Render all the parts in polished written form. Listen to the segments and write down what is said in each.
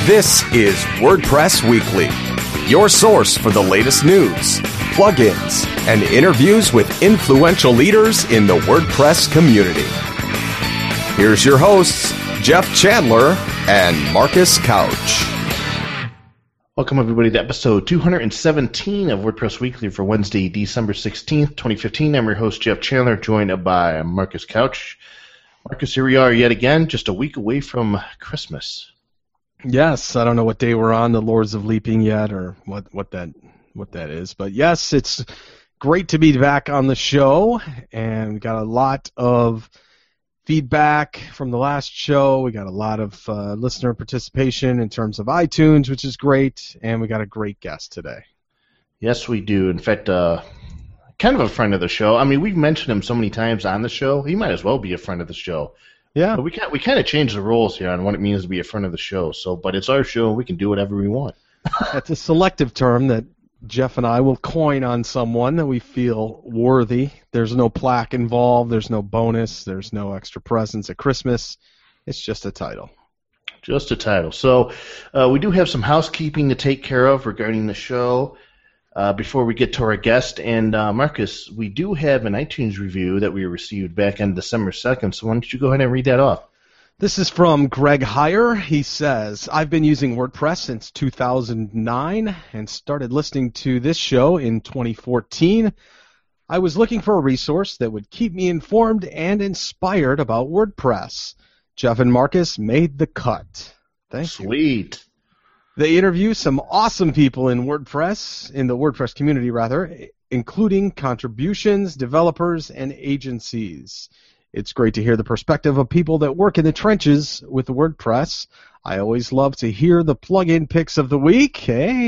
This is WordPress Weekly, your source for the latest news, plugins, and interviews with influential leaders in the WordPress community. Here's your hosts, Jeff Chandler and Marcus Couch. Welcome, everybody, to episode 217 of WordPress Weekly for Wednesday, December 16th, 2015. I'm your host, Jeff Chandler, joined by Marcus Couch. Marcus, here we are yet again, just a week away from Christmas. Yes, I don't know what day we're on, the Lords of Leaping yet, or what that is. But yes, it's great to be back on the show, and we got a lot of feedback from the last show. We got a lot of listener participation in terms of iTunes, which is great, and we got a great guest today. Yes, we do. In fact, kind of a friend of the show. I mean, we've mentioned him so many times on the show. He might as well be a friend of the show. Yeah. But we kind of changed the rules here on what it means to be a friend of the show. But it's our show. We can do whatever we want. That's a selective term that Jeff and I will coin on someone that we feel worthy. There's no plaque involved. There's no bonus. There's no extra presents at Christmas. It's just a title. Just a title. So we do have some housekeeping to take care of regarding the show before we get to our guest. And Marcus, we do have an iTunes review that we received back on December 2nd. So why don't you go ahead and read that off? This is from Greg Heyer. He says, I've been using WordPress since 2009 and started listening to this show in 2014. I was looking for a resource that would keep me informed and inspired about WordPress. Jeff and Marcus made the cut. Thank you. Sweet. They interview some awesome people in WordPress, in the WordPress community rather, including contributions, developers, and agencies. It's great to hear the perspective of people that work in the trenches with WordPress. I always love to hear the plugin picks of the week,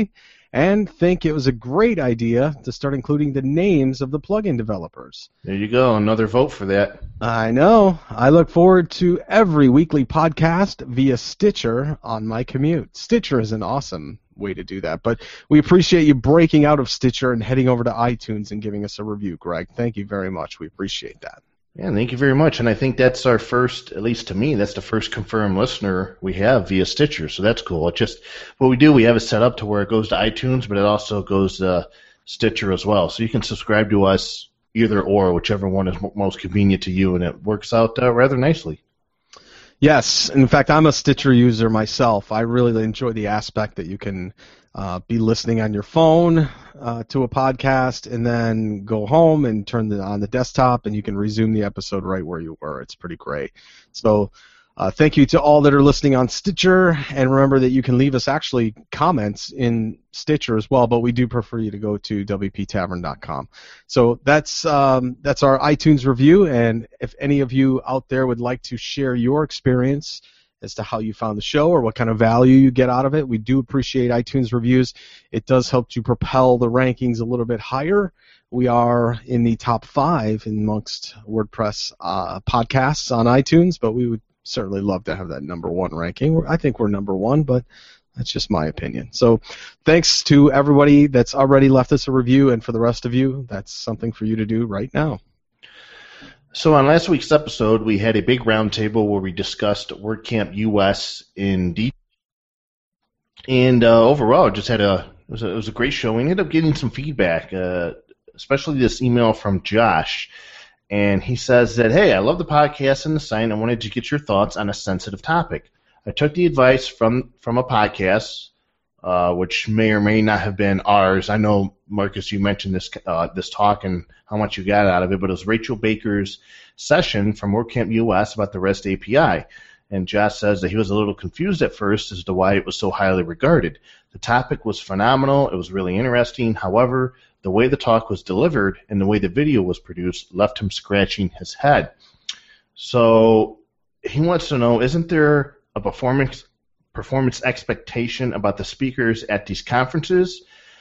and think it was a great idea to start including the names of the plugin developers. There you go, another vote for that. I know. I look forward to every weekly podcast via Stitcher on my commute. Stitcher is an awesome way to do that, but we appreciate you breaking out of Stitcher and heading over to iTunes and giving us a review, Greg. Thank you very much. We appreciate that. Yeah, thank you very much. And I think that's our first, at least to me, that's the first confirmed listener we have via Stitcher. So that's cool. It's just what we do, we have it set up to where it goes to iTunes, but it also goes to Stitcher as well. So you can subscribe to us either or, whichever one is most convenient to you, and it works out rather nicely. Yes. In fact, I'm a Stitcher user myself. I really enjoy the aspect that you can be listening on your phone to a podcast and then go home and turn it on the desktop, and you can resume the episode right where you were. It's pretty great. So thank you to all that are listening on Stitcher, and remember that you can leave us actually comments in Stitcher as well, but we do prefer you to go to wptavern.com. So that's our iTunes review, and if any of you out there would like to share your experience as to how you found the show or what kind of value you get out of it, we do appreciate iTunes reviews. It does help to propel the rankings a little bit higher. We are in the top 5 amongst WordPress podcasts on iTunes, but we would certainly love to have that number 1 ranking. I think we're number 1, but that's just my opinion. So thanks to everybody that's already left us a review, and for the rest of you, that's something for you to do right now. So on last week's episode, we had a big roundtable where we discussed WordCamp US in detail, and overall, it was a great show. We ended up getting some feedback, especially this email from Josh, and he says that, hey, I love the podcast and the site. I wanted to get your thoughts on a sensitive topic. I took the advice from a podcast, which may or may not have been ours. I know, Marcus, you mentioned this talk and how much you got out of it, but it was Rachel Baker's session from WordCamp US about the REST API. And Josh says that he was a little confused at first as to why it was so highly regarded. The topic was phenomenal. It was really interesting. However, the way the talk was delivered and the way the video was produced left him scratching his head. So he wants to know, isn't there a performance expectation about the speakers at these conferences?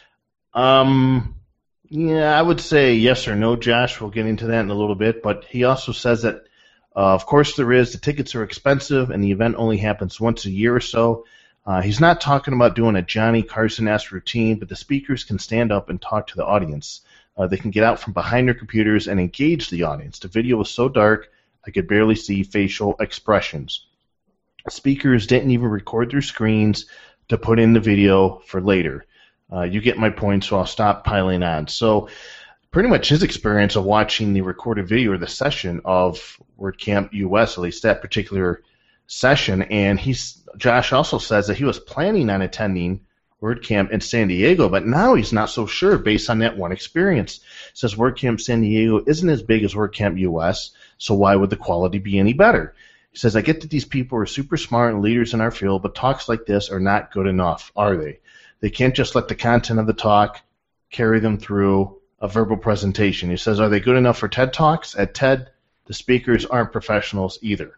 Yeah, I would say yes or no, Josh. We'll get into that in a little bit. But he also says that, of course there is. The tickets are expensive, and the event only happens once a year or so. He's not talking about doing a Johnny Carson-esque routine, but the speakers can stand up and talk to the audience. They can get out from behind their computers and engage the audience. The video was so dark, I could barely see facial expressions. speakers didn't even record their screens to put in the video for later. You get my point, so I'll stop piling on. So pretty much his experience of watching the recorded video or the session of WordCamp US, at least that particular session, and Josh also says that he was planning on attending WordCamp in San Diego, but now he's not so sure based on that one experience. Says WordCamp San Diego isn't as big as WordCamp US, so why would the quality be any better? He says, I get that these people are super smart and leaders in our field, but talks like this are not good enough, are they? They can't just let the content of the talk carry them through a verbal presentation. He says, are they good enough for TED Talks? At TED, the speakers aren't professionals either.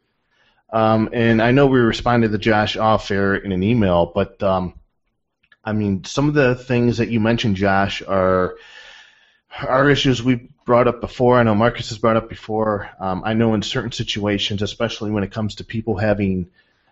And I know we responded to Josh off air in an email, but I mean, some of the things that you mentioned, Josh, are issues we brought up before. I know Marcus has brought up before. I know in certain situations, especially when it comes to people having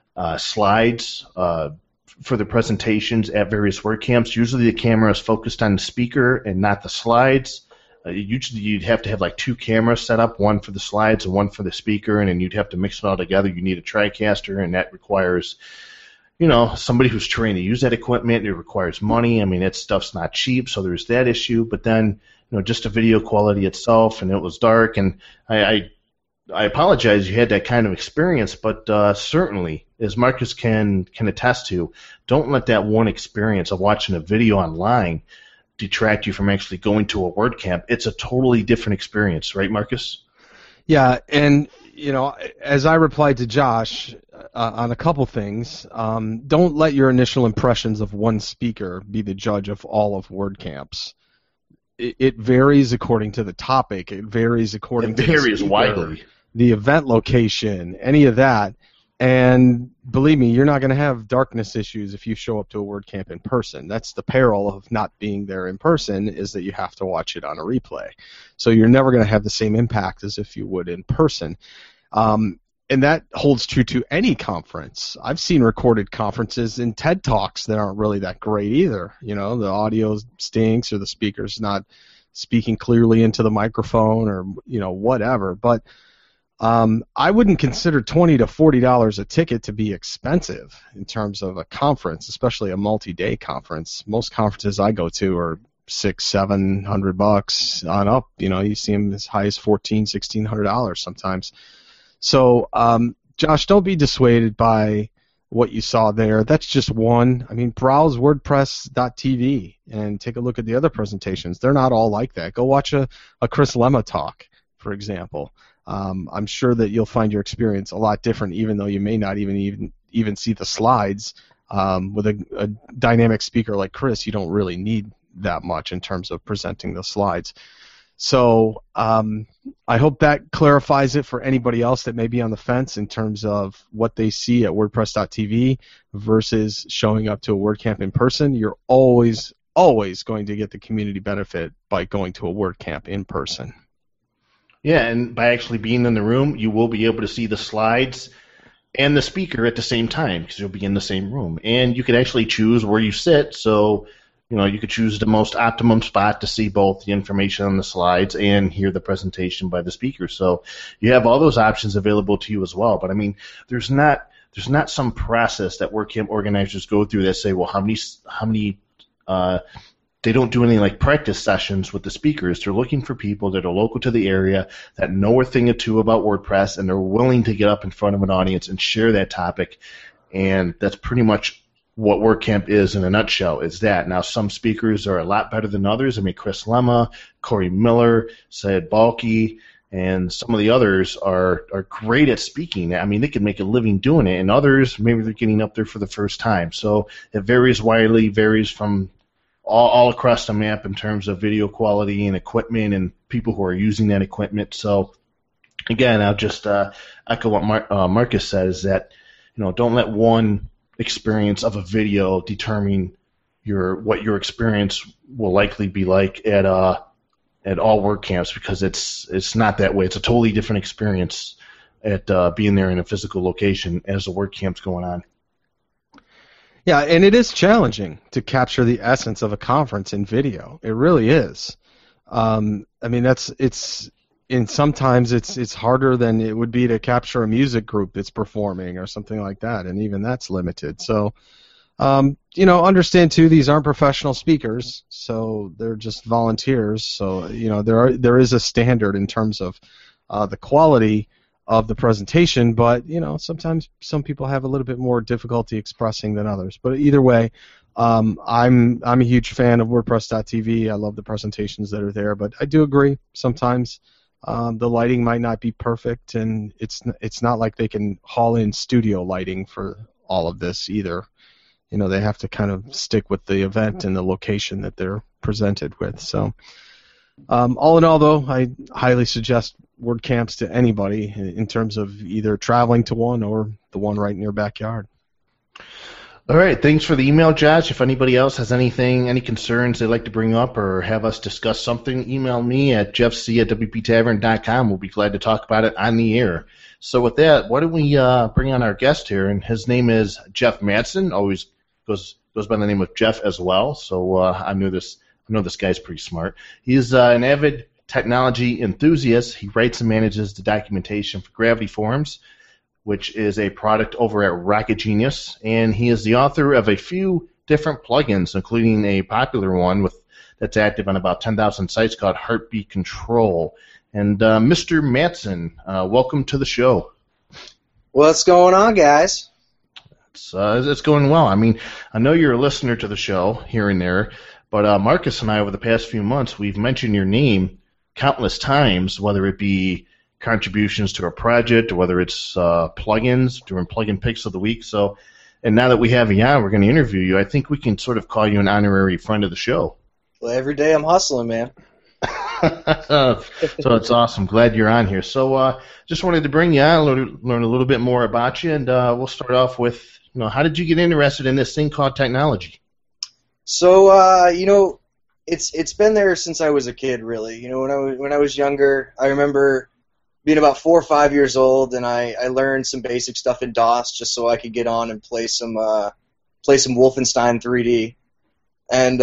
slides for the presentations at various WordCamps, usually the camera is focused on the speaker and not the slides. Usually you'd have to have like two cameras set up, one for the slides and one for the speaker, and then you'd have to mix it all together. You need a TriCaster, and that requires, somebody who's trained to use that equipment. It requires money. I mean, that stuff's not cheap, so there's that issue. But then, just the video quality itself, and it was dark, and I apologize you had that kind of experience, but certainly, as Marcus can attest to, don't let that one experience of watching a video online detract you from actually going to a WordCamp. It's a totally different experience, right, Marcus? Yeah, and as I replied to Josh on a couple things, don't let your initial impressions of one speaker be the judge of all of WordCamps. It varies according to the topic. It varies according to the speaker, widely. The event location, any of that. And believe me, you're not going to have darkness issues if you show up to a WordCamp in person. That's the peril of not being there in person, is that you have to watch it on a replay. So you're never going to have the same impact as if you would in person. And that holds true to any conference. I've seen recorded conferences and TED Talks that aren't really that great either. The audio stinks, or the speaker's not speaking clearly into the microphone, or whatever. But I wouldn't consider $20 to $40 a ticket to be expensive in terms of a conference, especially a multi-day conference. Most conferences I go to are $600-700 on up. You see them as high as $1,400-1,600 sometimes. So, Josh, don't be dissuaded by what you saw there. That's just one. I mean, browse WordPress.tv and take a look at the other presentations. They're not all like that. Go watch a Chris Lemma talk, for example. I'm sure that you'll find your experience a lot different, even though you may not even see the slides. With a dynamic speaker like Chris, you don't really need that much in terms of presenting the slides. So I hope that clarifies it for anybody else that may be on the fence in terms of what they see at WordPress.tv versus showing up to a WordCamp in person. You're always going to get the community benefit by going to a WordCamp in person. Yeah, and by actually being in the room, you will be able to see the slides and the speaker at the same time, because you'll be in the same room. And you can actually choose where you sit, so you could choose the most optimum spot to see both the information on the slides and hear the presentation by the speaker. So you have all those options available to you as well. But I mean, there's not some process that WordCamp organizers go through that say, well, how many they don't do any like practice sessions with the speakers. They're looking for people that are local to the area, that know a thing or two about WordPress, and they're willing to get up in front of an audience and share that topic. And that's pretty much what WordCamp is in a nutshell, is that. Now, some speakers are a lot better than others. I mean, Chris Lemma, Corey Miller, Syed Balki, and some of the others are great at speaking. I mean, they can make a living doing it, and others, maybe they're getting up there for the first time. So it varies widely, varies from all across the map in terms of video quality and equipment and people who are using that equipment. So, again, I'll just echo what Marcus says, that don't let one experience of a video determine what your experience will likely be like at all WordCamps, because it's not that way. It's a totally different experience at being there in a physical location as the WordCamp's going on. Yeah, and it is challenging to capture the essence of a conference in video. It really is. I mean, it's and sometimes it's harder than it would be to capture a music group that's performing or something like that, and even that's limited. So, understand too, these aren't professional speakers, so they're just volunteers. So, there is a standard in terms of the quality of the presentation, but sometimes some people have a little bit more difficulty expressing than others. But either way, I'm a huge fan of WordPress.tv. I love the presentations that are there, but I do agree sometimes the lighting might not be perfect, and it's not like they can haul in studio lighting for all of this either. They have to kind of stick with the event and the location that they're presented with. So, all in all, though, I highly suggest WordCamps to anybody in terms of either traveling to one or the one right in your backyard. All right, thanks for the email, Josh. If anybody else has any concerns they'd like to bring up or have us discuss something, email me at jeffc@wptavern.com. We'll be glad to talk about it on the air. So with that, why don't we bring on our guest here? And his name is Jeff Madsen. Always goes by the name of Jeff as well. So I know this guy's pretty smart. He's an avid technology enthusiast. He writes and manages the documentation for Gravity Forms, which is a product over at Rocket Genius, and he is the author of a few different plugins, including a popular one that's active on about 10,000 sites called Heartbeat Control. And Mr. Madsen, welcome to the show. What's going on, guys? It's going well. I mean, I know you're a listener to the show here and there, but Marcus and I, over the past few months, we've mentioned your name countless times, whether it be contributions to our project or whether it's plugins during Plugin Picks of the Week. So, and now that we have you on, we're going to interview you. I think we can sort of call you an honorary friend of the show. Well, every day I'm hustling, man. So it's awesome. Glad you're on here. So just wanted to bring you on, learn a little bit more about you, and we'll start off with, how did you get interested in this thing called technology? So, it's been there since I was a kid, really. When I was younger, I remember being about 4 or 5 years old, and I learned some basic stuff in DOS just so I could get on and play some Wolfenstein 3D, and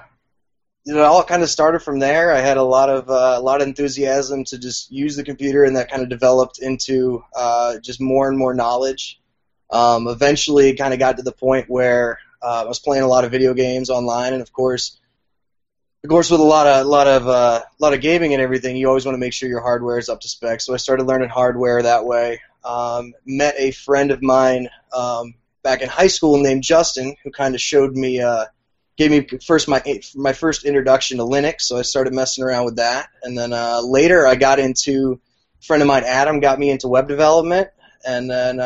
it all kind of started from there. I had a lot of enthusiasm to just use the computer, and that kind of developed into just more and more knowledge. Eventually, it kind of got to the point where I was playing a lot of video games online, and of course, with a lot of gaming and everything, you always want to make sure your hardware is up to spec. So I started learning hardware that way. Met a friend of mine back in high school named Justin, who kind of showed me, gave me my first introduction to Linux. So I started messing around with that, and then later I got into, a friend of mine, Adam, got me into web development, and then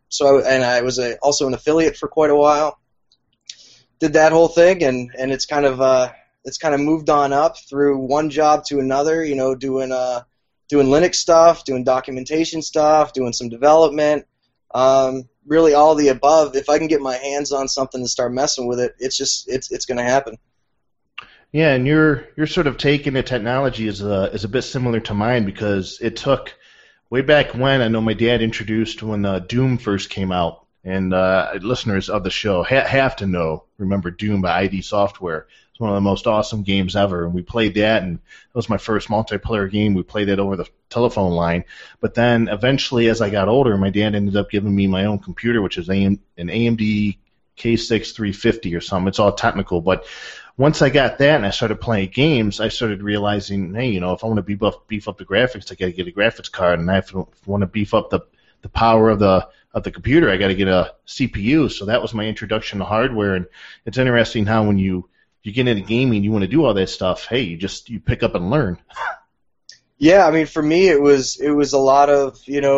I was also an affiliate for quite a while. Did that whole thing, and it's kind of moved on up through one job to another, doing Linux stuff, doing documentation stuff, doing some development, really all the above. If I can get my hands on something and start messing with it, it's going to happen. Yeah, and your sort of take into technology is a bit similar to mine, because it took way back when. I know my dad introduced when Doom first came out, and listeners of the show have to remember Doom by ID Software. It's one of the most awesome games ever, and we played that, and that was my first multiplayer game. We played that over the telephone line. But then eventually, as I got older, my dad ended up giving me my own computer, which is an AMD K6 350 or something. It's all technical, but once I got that and I started playing games, I started realizing, hey, if I want to beef up the graphics, I got to get a graphics card, and if I want to beef up the power of the computer, I got to get a CPU. So that was my introduction to hardware, and it's interesting how when you get into gaming, you want to do all that stuff. Hey, you pick up and learn. Yeah, I mean, for me, it was a lot of,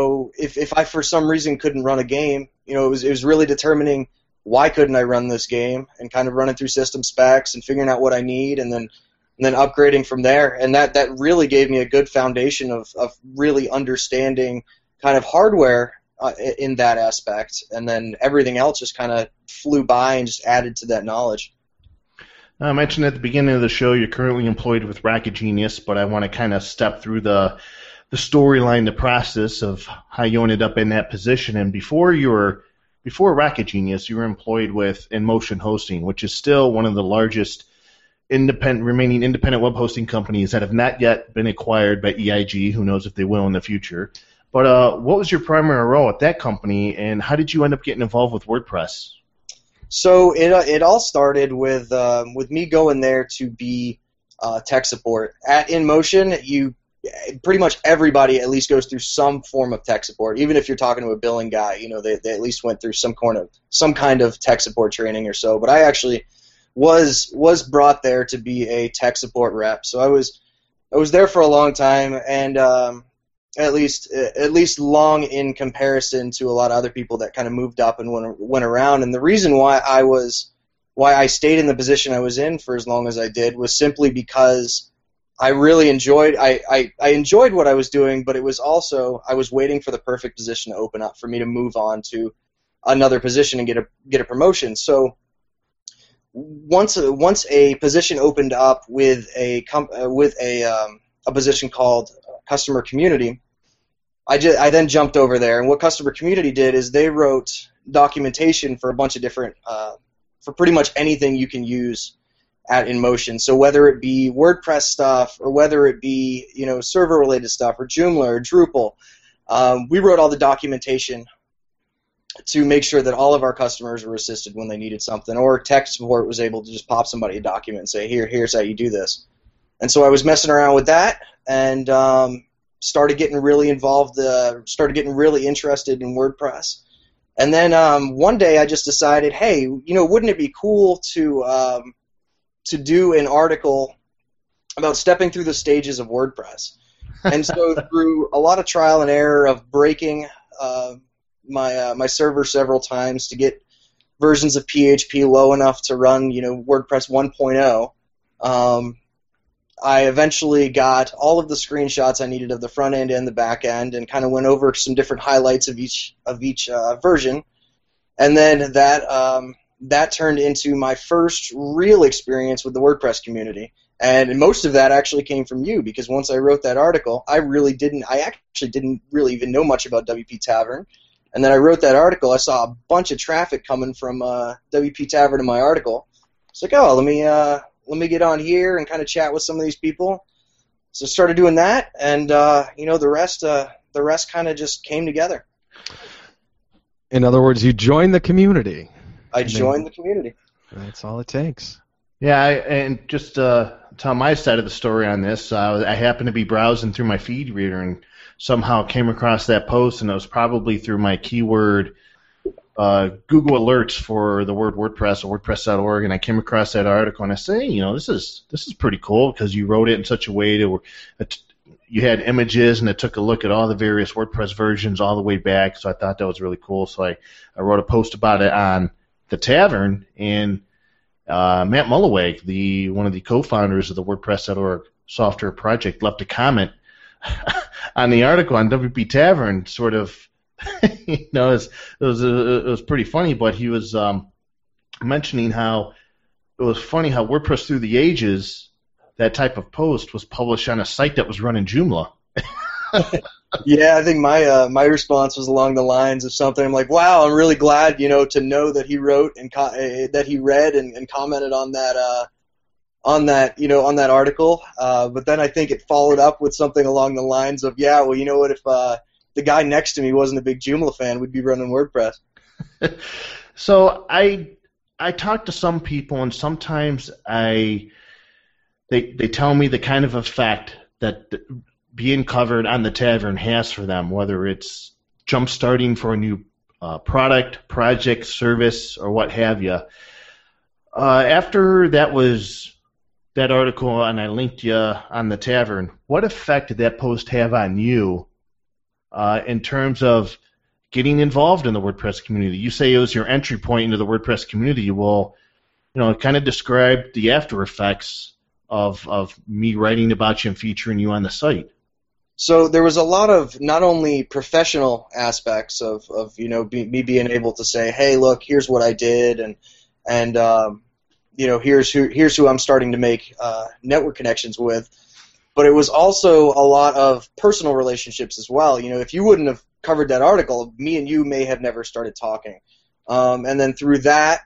if I for some reason couldn't run a game, it was really determining why couldn't I run this game, and kind of running through system specs and figuring out what I need, and then upgrading from there. And that really gave me a good foundation of really understanding kind of hardware in that aspect, and then everything else just kind of flew by and just added to that knowledge. I mentioned at the beginning of the show you're currently employed with Rocket Genius, but I want to kind of step through the storyline, the process of how you ended up in that position. And before Rocket Genius, you were employed with InMotion Hosting, which is still one of the largest remaining independent web hosting companies that have not yet been acquired by EIG. Who knows if they will in the future. But what was your primary role at that company, and how did you end up getting involved with WordPress? So it all started with me going there to be tech support. At InMotion, pretty much everybody at least goes through some form of tech support. Even if you're talking to a billing guy, they at least went through some kind of tech support training or so. But I actually was brought there to be a tech support rep. So I was there for a long time, and at least long in comparison to a lot of other people that kind of moved up and went around. And the reason why I stayed in the position I was in for as long as I did was simply because I really enjoyed I enjoyed what I was doing, but it was also I was waiting for the perfect position to open up for me to move on to another position and get a promotion. So once a position opened up with a position called Customer Community, I then jumped over there. And what Customer Community did is they wrote documentation for a bunch of different for pretty much anything you can use at InMotion. So whether it be WordPress stuff or whether it be server related stuff or Joomla or Drupal, we wrote all the documentation to make sure that all of our customers were assisted when they needed something, or tech support was able to just pop somebody a document and say, here's how you do this. And so I was messing around with that and started getting really involved, started getting really interested in WordPress. And then one day I just decided, hey, wouldn't it be cool to do an article about stepping through the stages of WordPress? And so through a lot of trial and error of breaking my server several times to get versions of PHP low enough to run WordPress 1.0, I eventually got all of the screenshots I needed of the front end and the back end, and kind of went over some different highlights of each version, and then that turned into my first real experience with the WordPress community. And most of that actually came from you, because once I wrote that article, I actually didn't really even know much about WP Tavern. And then I wrote that article, I saw a bunch of traffic coming from WP Tavern in my article. It's like, oh, let me get on here and kind of chat with some of these people. So I started doing that, and the rest kind of just came together. In other words, you joined the community. I joined the community. That's all it takes. Yeah, and just tell my side of the story on this. I happened to be browsing through my feed reader and somehow came across that post, and it was probably through my keyword Google alerts for the word WordPress or WordPress.org, and I came across that article, and I say, this is pretty cool, because you wrote it in such a way to you had images, and it took a look at all the various WordPress versions all the way back. So I thought that was really cool. So I wrote a post about it on the Tavern, and Matt Mulloway, one of the co-founders of the WordPress.org software project, left a comment on the article on WP Tavern, sort of. It was pretty funny, but he was mentioning how it was funny how WordPress through the ages, that type of post was published on a site that was running Joomla. Yeah, I think my response was along the lines of something. I'm like, wow, I'm really glad to know that he wrote and that he read and commented on that article. But then I think it followed up with something along the lines of, yeah, well, you know what, if the guy next to me wasn't a big Joomla fan, we'd be running WordPress. So I talk to some people, and sometimes they tell me the kind of effect that being covered on the Tavern has for them, whether it's jump-starting for a new product, project, service, or what have you. After that article, and I linked you on the Tavern, what effect did that post have on you in terms of getting involved in the WordPress community? You say it was your entry point into the WordPress community. Well, kind of describe the after effects of me writing about you and featuring you on the site. So there was a lot of not only professional aspects of me being able to say, hey, look, here's what I did, and here's who I'm starting to make network connections with. But it was also a lot of personal relationships as well. If you wouldn't have covered that article, me and you may have never started talking. And then through that,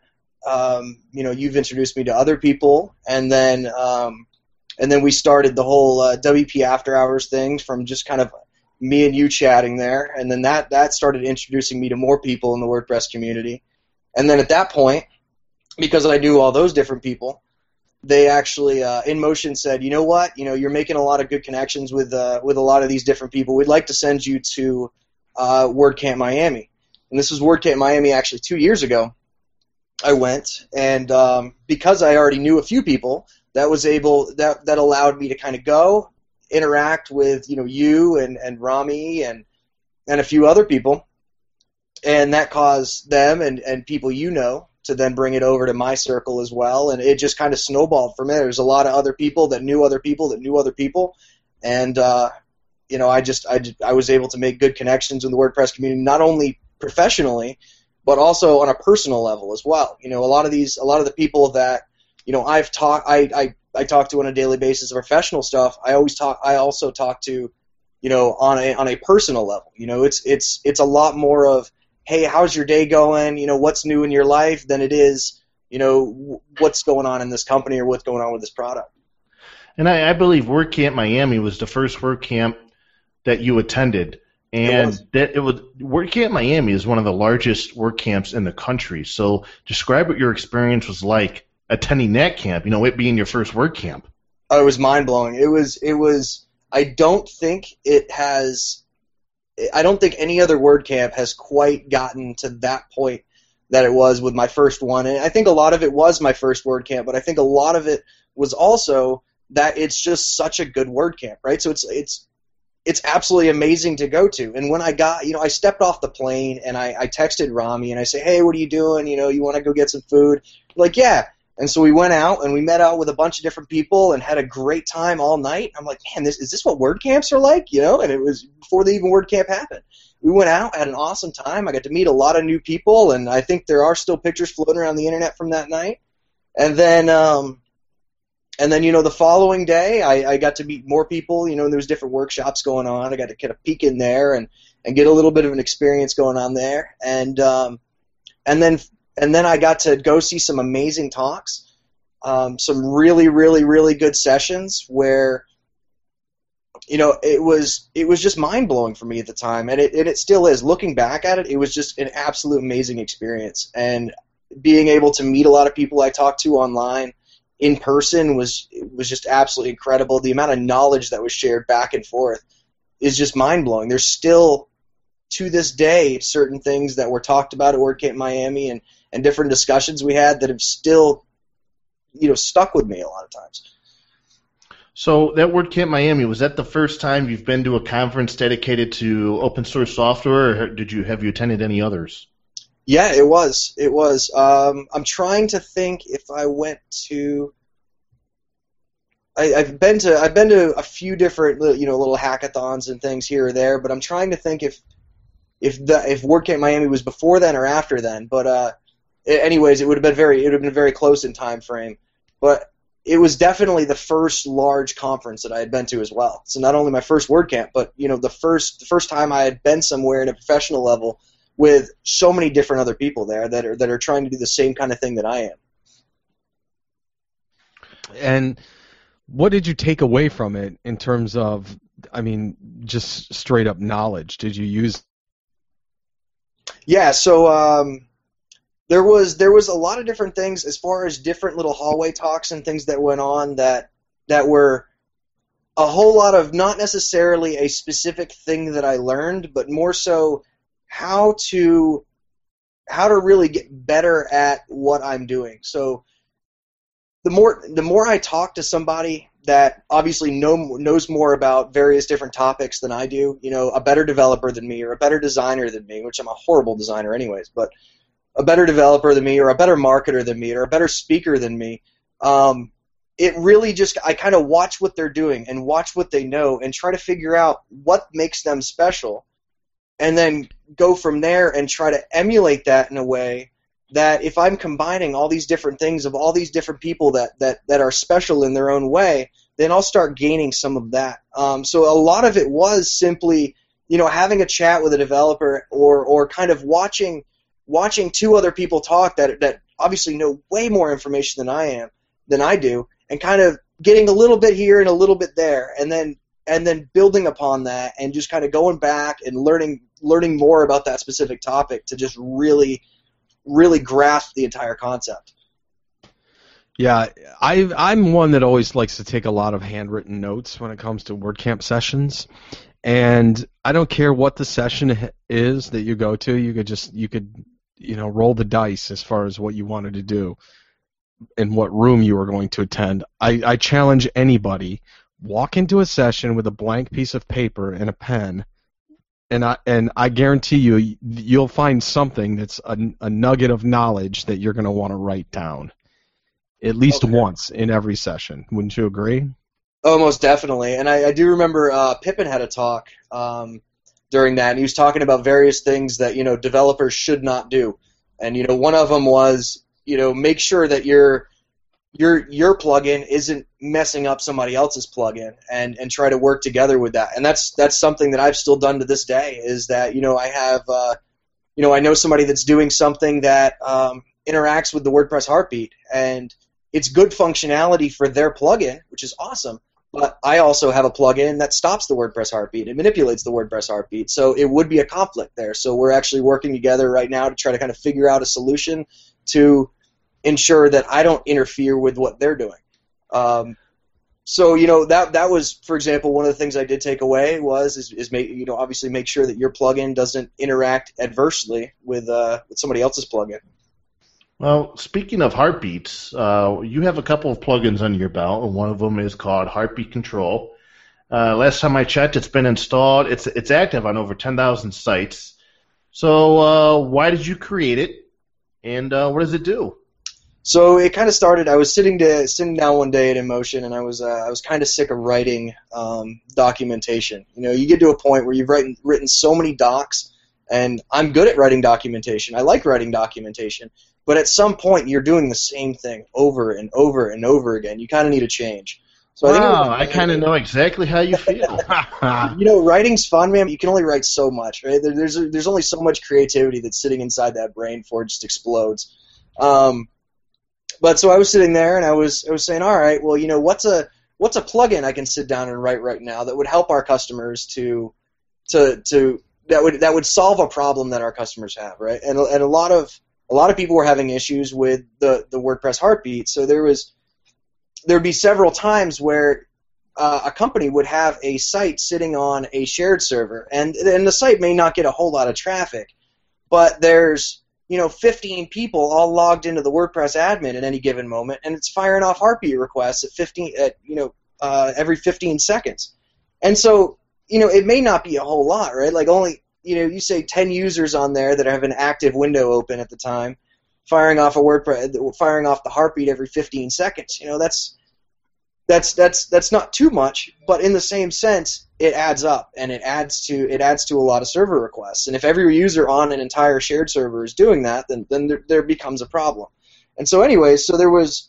you've introduced me to other people, and then we started the whole WP After Hours thing from just kind of me and you chatting there, and then that started introducing me to more people in the WordPress community. And then at that point, because I knew all those different people, they actually InMotion said, you know what, you're making a lot of good connections with a lot of these different people. We'd like to send you to WordCamp Miami. And this was WordCamp Miami actually 2 years ago. I went, and because I already knew a few people, that allowed me to kind of go, interact with you and Rami and a few other people, and that caused them and people to then bring it over to my circle as well, and it just kind of snowballed from there. There's a lot of other people that knew other people that knew other people, and I was able to make good connections in the WordPress community, not only professionally, but also on a personal level as well. A lot of the people that I talk to on a daily basis of professional stuff. I also talk to, on a personal level. It's a lot more of, hey, how's your day going? What's new in your life than it is, what's going on in this company or what's going on with this product. And I believe WordCamp Miami was the first WordCamp that you attended. And WordCamp Miami is one of the largest WordCamps in the country. So describe what your experience was like attending that camp, it being your first WordCamp. Oh, it was mind-blowing. It was I don't think any other WordCamp has quite gotten to that point that it was with my first one. And I think a lot of it was my first WordCamp, but I think a lot of it was also that it's just such a good WordCamp, right? So it's absolutely amazing to go to. And when I got, I stepped off the plane and I texted Rami and I say, hey, what are you doing? You want to go get some food? Like, yeah. And so we went out and we met out with a bunch of different people and had a great time all night. I'm like, man, is this what WordCamps are like? And it was before the even WordCamp happened. We went out, had an awesome time. I got to meet a lot of new people, and I think there are still pictures floating around the internet from that night. And then the following day, I got to meet more people. There was different workshops going on. I got to get a peek in there and get a little bit of an experience going on there. And then I got to go see some amazing talks, some really, really, really good sessions where, it was just mind-blowing for me at the time, and it still is. Looking back at it, it was just an absolute amazing experience, and being able to meet a lot of people I talked to online in person was just absolutely incredible. The amount of knowledge that was shared back and forth is just mind-blowing. There's still, to this day, certain things that were talked about at WordCamp Miami and different discussions we had that have still, stuck with me a lot of times. So that WordCamp Miami, was that the first time you've been to a conference dedicated to open source software, or have you attended any others? Yeah, it was. It was. I'm trying to think if I went to. I've been to a few different little hackathons and things here or there, but I'm trying to think if WordCamp Miami was before then or after then. But anyways, it would have been very close in time frame. But it was definitely the first large conference that I had been to as well. So not only my first WordCamp, but the first time I had been somewhere at a professional level with so many different other people there that are trying to do the same kind of thing that I am. And what did you take away from it in terms of, just straight up knowledge? Did you use? Yeah, so there was a lot of different things as far as different little hallway talks and things that went on that were a whole lot of not necessarily a specific thing that I learned, but more so how to really get better at what I'm doing. So the more I talk to somebody that obviously knows more about various different topics than I do, a better developer than me or a better designer than me, which I'm a horrible designer anyways, but a better developer than me or a better marketer than me or a better speaker than me, it really just, I kind of watch what they're doing and watch what they know and try to figure out what makes them special, and then go from there and try to emulate that in a way that if I'm combining all these different things of all these different people that are special in their own way, then I'll start gaining some of that. So a lot of it was simply, having a chat with a developer or kind of watching two other people talk that obviously know way more information than I do, and kind of getting a little bit here and a little bit there, and then building upon that and just kind of going back and learning more about that specific topic to just really grasp the entire concept. Yeah, I'm one that always likes to take a lot of handwritten notes when it comes to WordCamp sessions, and I don't care what the session is that you go to. You could roll the dice as far as what you wanted to do and what room you were going to attend. I challenge anybody, walk into a session with a blank piece of paper and a pen, and I guarantee you'll find something that's a nugget of knowledge that you're going to want to write down at least once in every session. Wouldn't you agree? Oh, most definitely. And I do remember Pippin had a talk during that, and he was talking about various things that developers should not do. And one of them was make sure that your plugin isn't messing up somebody else's plugin, and try to work together with that. And that's something that I've still done to this day. Is that I have I know somebody that's doing something that interacts with the WordPress Heartbeat, and it's good functionality for their plugin, which is awesome. But I also have a plugin that stops the WordPress Heartbeat. It manipulates the WordPress Heartbeat, so it would be a conflict there. So we're actually working together right now to try to kind of figure out a solution to ensure that I don't interfere with what they're doing. So that was, for example, one of the things I did take away is obviously make sure that your plugin doesn't interact adversely with somebody else's plugin. Well, speaking of heartbeats, you have a couple of plugins under your belt, and one of them is called Heartbeat Control. Last time I checked, it's been installed. It's active on over 10,000 sites. So why did you create it, and what does it do? So it kind of started. I was sitting down one day at InMotion, and I was kind of sick of writing documentation. You get to a point where you've written so many docs, and I'm good at writing documentation. I like writing documentation. But at some point, you're doing the same thing over and over and over again. You kind of need a change. So I kind of know exactly how you feel. Writing's fun, man. But you can only write so much, right? There's only so much creativity that's sitting inside that brain before it just explodes. But so I was sitting there, and I was saying, all right, well, what's a plugin I can sit down and write right now that would help our customers that would solve a problem that our customers have, right? And a lot of people were having issues with the WordPress Heartbeat, so there'd be several times where a company would have a site sitting on a shared server, and the site may not get a whole lot of traffic, but there's 15 people all logged into the WordPress admin at any given moment, and it's firing off Heartbeat requests every 15 seconds. And so it may not be a whole lot, right? Like only you say 10 users on there that have an active window open at the time, firing off the Heartbeat every 15 seconds. That's not too much, but in the same sense, it adds up, and it adds to a lot of server requests. And if every user on an entire shared server is doing that, then there becomes a problem. And so, anyways, there was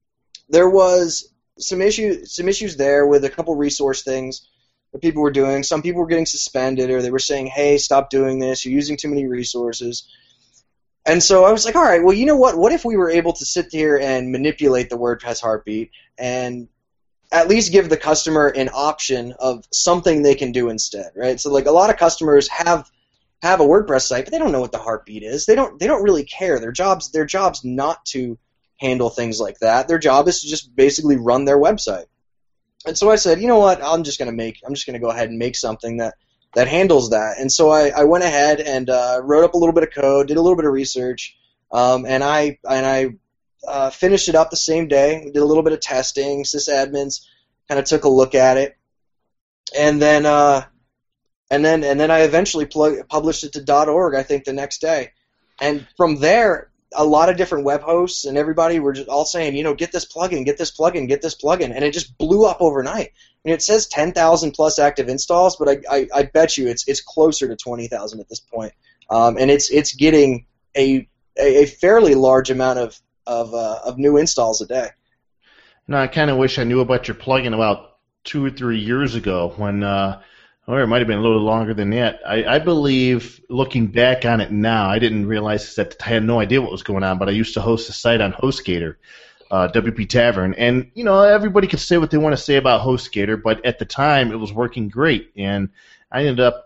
some issues there with a couple resource things that people were doing. Some people were getting suspended, or they were saying, hey, stop doing this, you're using too many resources. And so I was like, all right, well, you know what? What if we were able to sit here and manipulate the WordPress Heartbeat and at least give the customer an option of something they can do instead, right? So like a lot of customers have a WordPress site, but they don't know what the Heartbeat is. They don't really care. Their job's not to handle things like that. Their job is to just basically run their website. And so I said, you know what? I'm just going to go ahead and make something that handles that. And so I went ahead and wrote up a little bit of code, did a little bit of research, and I finished it up the same day. Did a little bit of testing. Sysadmins kind of took a look at it, and then I eventually published it to .org. I think the next day, and from there, a lot of different web hosts and everybody were just all saying, get this plugin, get this plugin, get this plugin, and it just blew up overnight. I mean, it says 10,000 plus active installs, but I bet you it's closer to 20,000 at this point, and it's getting a fairly large amount of new installs a day. No, I kind of wish I knew about your plugin about 2 or 3 years ago when or it might have been a little longer than that. I believe, looking back on it now, I didn't realize that I had no idea what was going on, but I used to host a site on HostGator, WP Tavern, and everybody can say what they want to say about HostGator, but at the time it was working great, and I ended up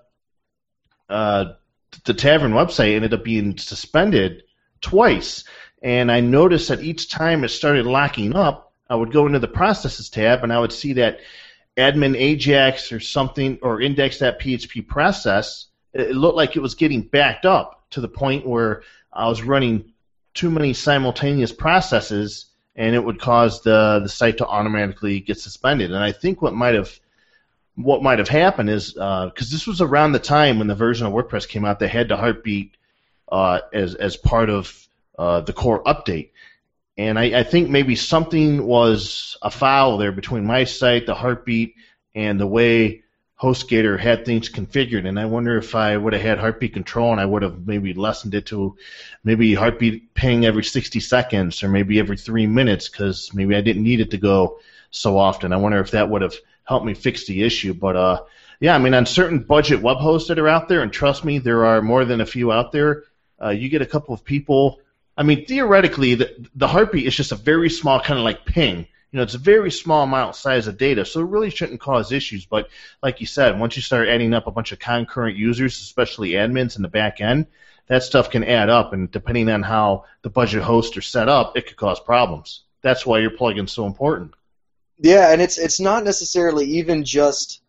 the Tavern website ended up being suspended twice, and I noticed that each time it started locking up, I would go into the Processes tab, and I would see that admin Ajax or something, or index.php process, it looked like it was getting backed up to the point where I was running too many simultaneous processes, and it would cause the site to automatically get suspended. And I think what might have happened is, because this was around the time when the version of WordPress came out that had the Heartbeat as part of the core update. And I think maybe something was afoul there between my site, the Heartbeat, and the way HostGator had things configured. And I wonder if I would have had Heartbeat control and I would have maybe lessened it to maybe Heartbeat ping every 60 seconds or maybe every 3 minutes, because maybe I didn't need it to go so often. I wonder if that would have helped me fix the issue. But yeah, I mean, on certain budget web hosts that are out there, and trust me, there are more than a few out there, you get a couple of people. I mean, theoretically, the Heartbeat is just a very small kind of like ping. It's a very small amount size of data, so it really shouldn't cause issues. But like you said, once you start adding up a bunch of concurrent users, especially admins in the back end, that stuff can add up, and depending on how the budget hosts are set up, it could cause problems. That's why your plugin's so important. Yeah, and it's not necessarily even just,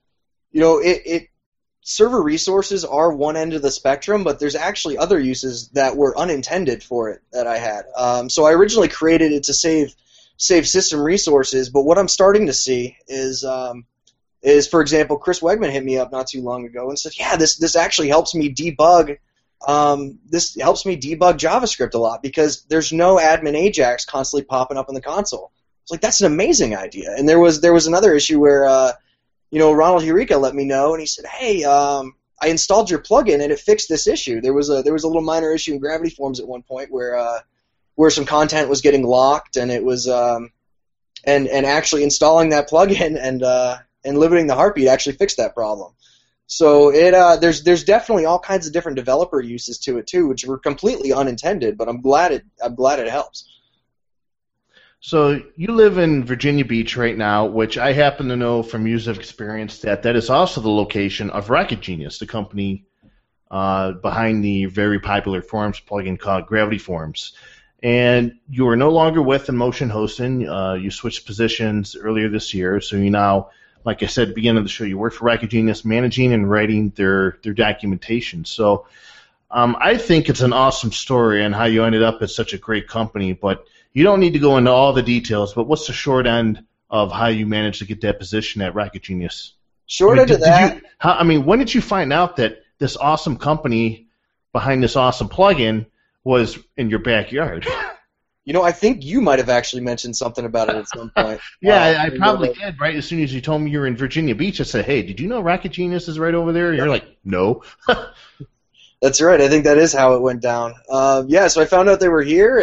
server resources are one end of the spectrum, but there's actually other uses that were unintended for it that I had. So I originally created it to save system resources, but what I'm starting to see is, for example, Chris Wegman hit me up not too long ago and said, yeah, this actually helps me debug. This helps me debug JavaScript a lot because there's no admin Ajax constantly popping up in the console. It's like, that's an amazing idea. And there was another issue where Ronald Eureka let me know, and he said, hey, I installed your plugin, and it fixed this issue. There was a little minor issue in Gravity Forms at one point where some content was getting locked, and it was and actually installing that plugin and limiting the Heartbeat actually fixed that problem. So there's definitely all kinds of different developer uses to it too, which were completely unintended, but I'm glad it helps. So you live in Virginia Beach right now, which I happen to know from years of experience that is also the location of Rocket Genius, the company behind the very popular Forms plugin called Gravity Forms. And you are no longer with InMotion Hosting. You switched positions earlier this year, so you now, like I said at the beginning of the show, you work for Rocket Genius, managing and writing their documentation. So I think it's an awesome story and how you ended up at such a great company, but you don't need to go into all the details, but what's the short end of how you managed to get that position at Rocket Genius? Short end of that. When did you find out that this awesome company behind this awesome plugin was in your backyard? I think you might have actually mentioned something about it at some point. Yeah, I probably did, right? As soon as you told me you were in Virginia Beach, I said, hey, did you know Rocket Genius is right over there? You're like, no. That's right. I think that is how it went down. So I found out they were here,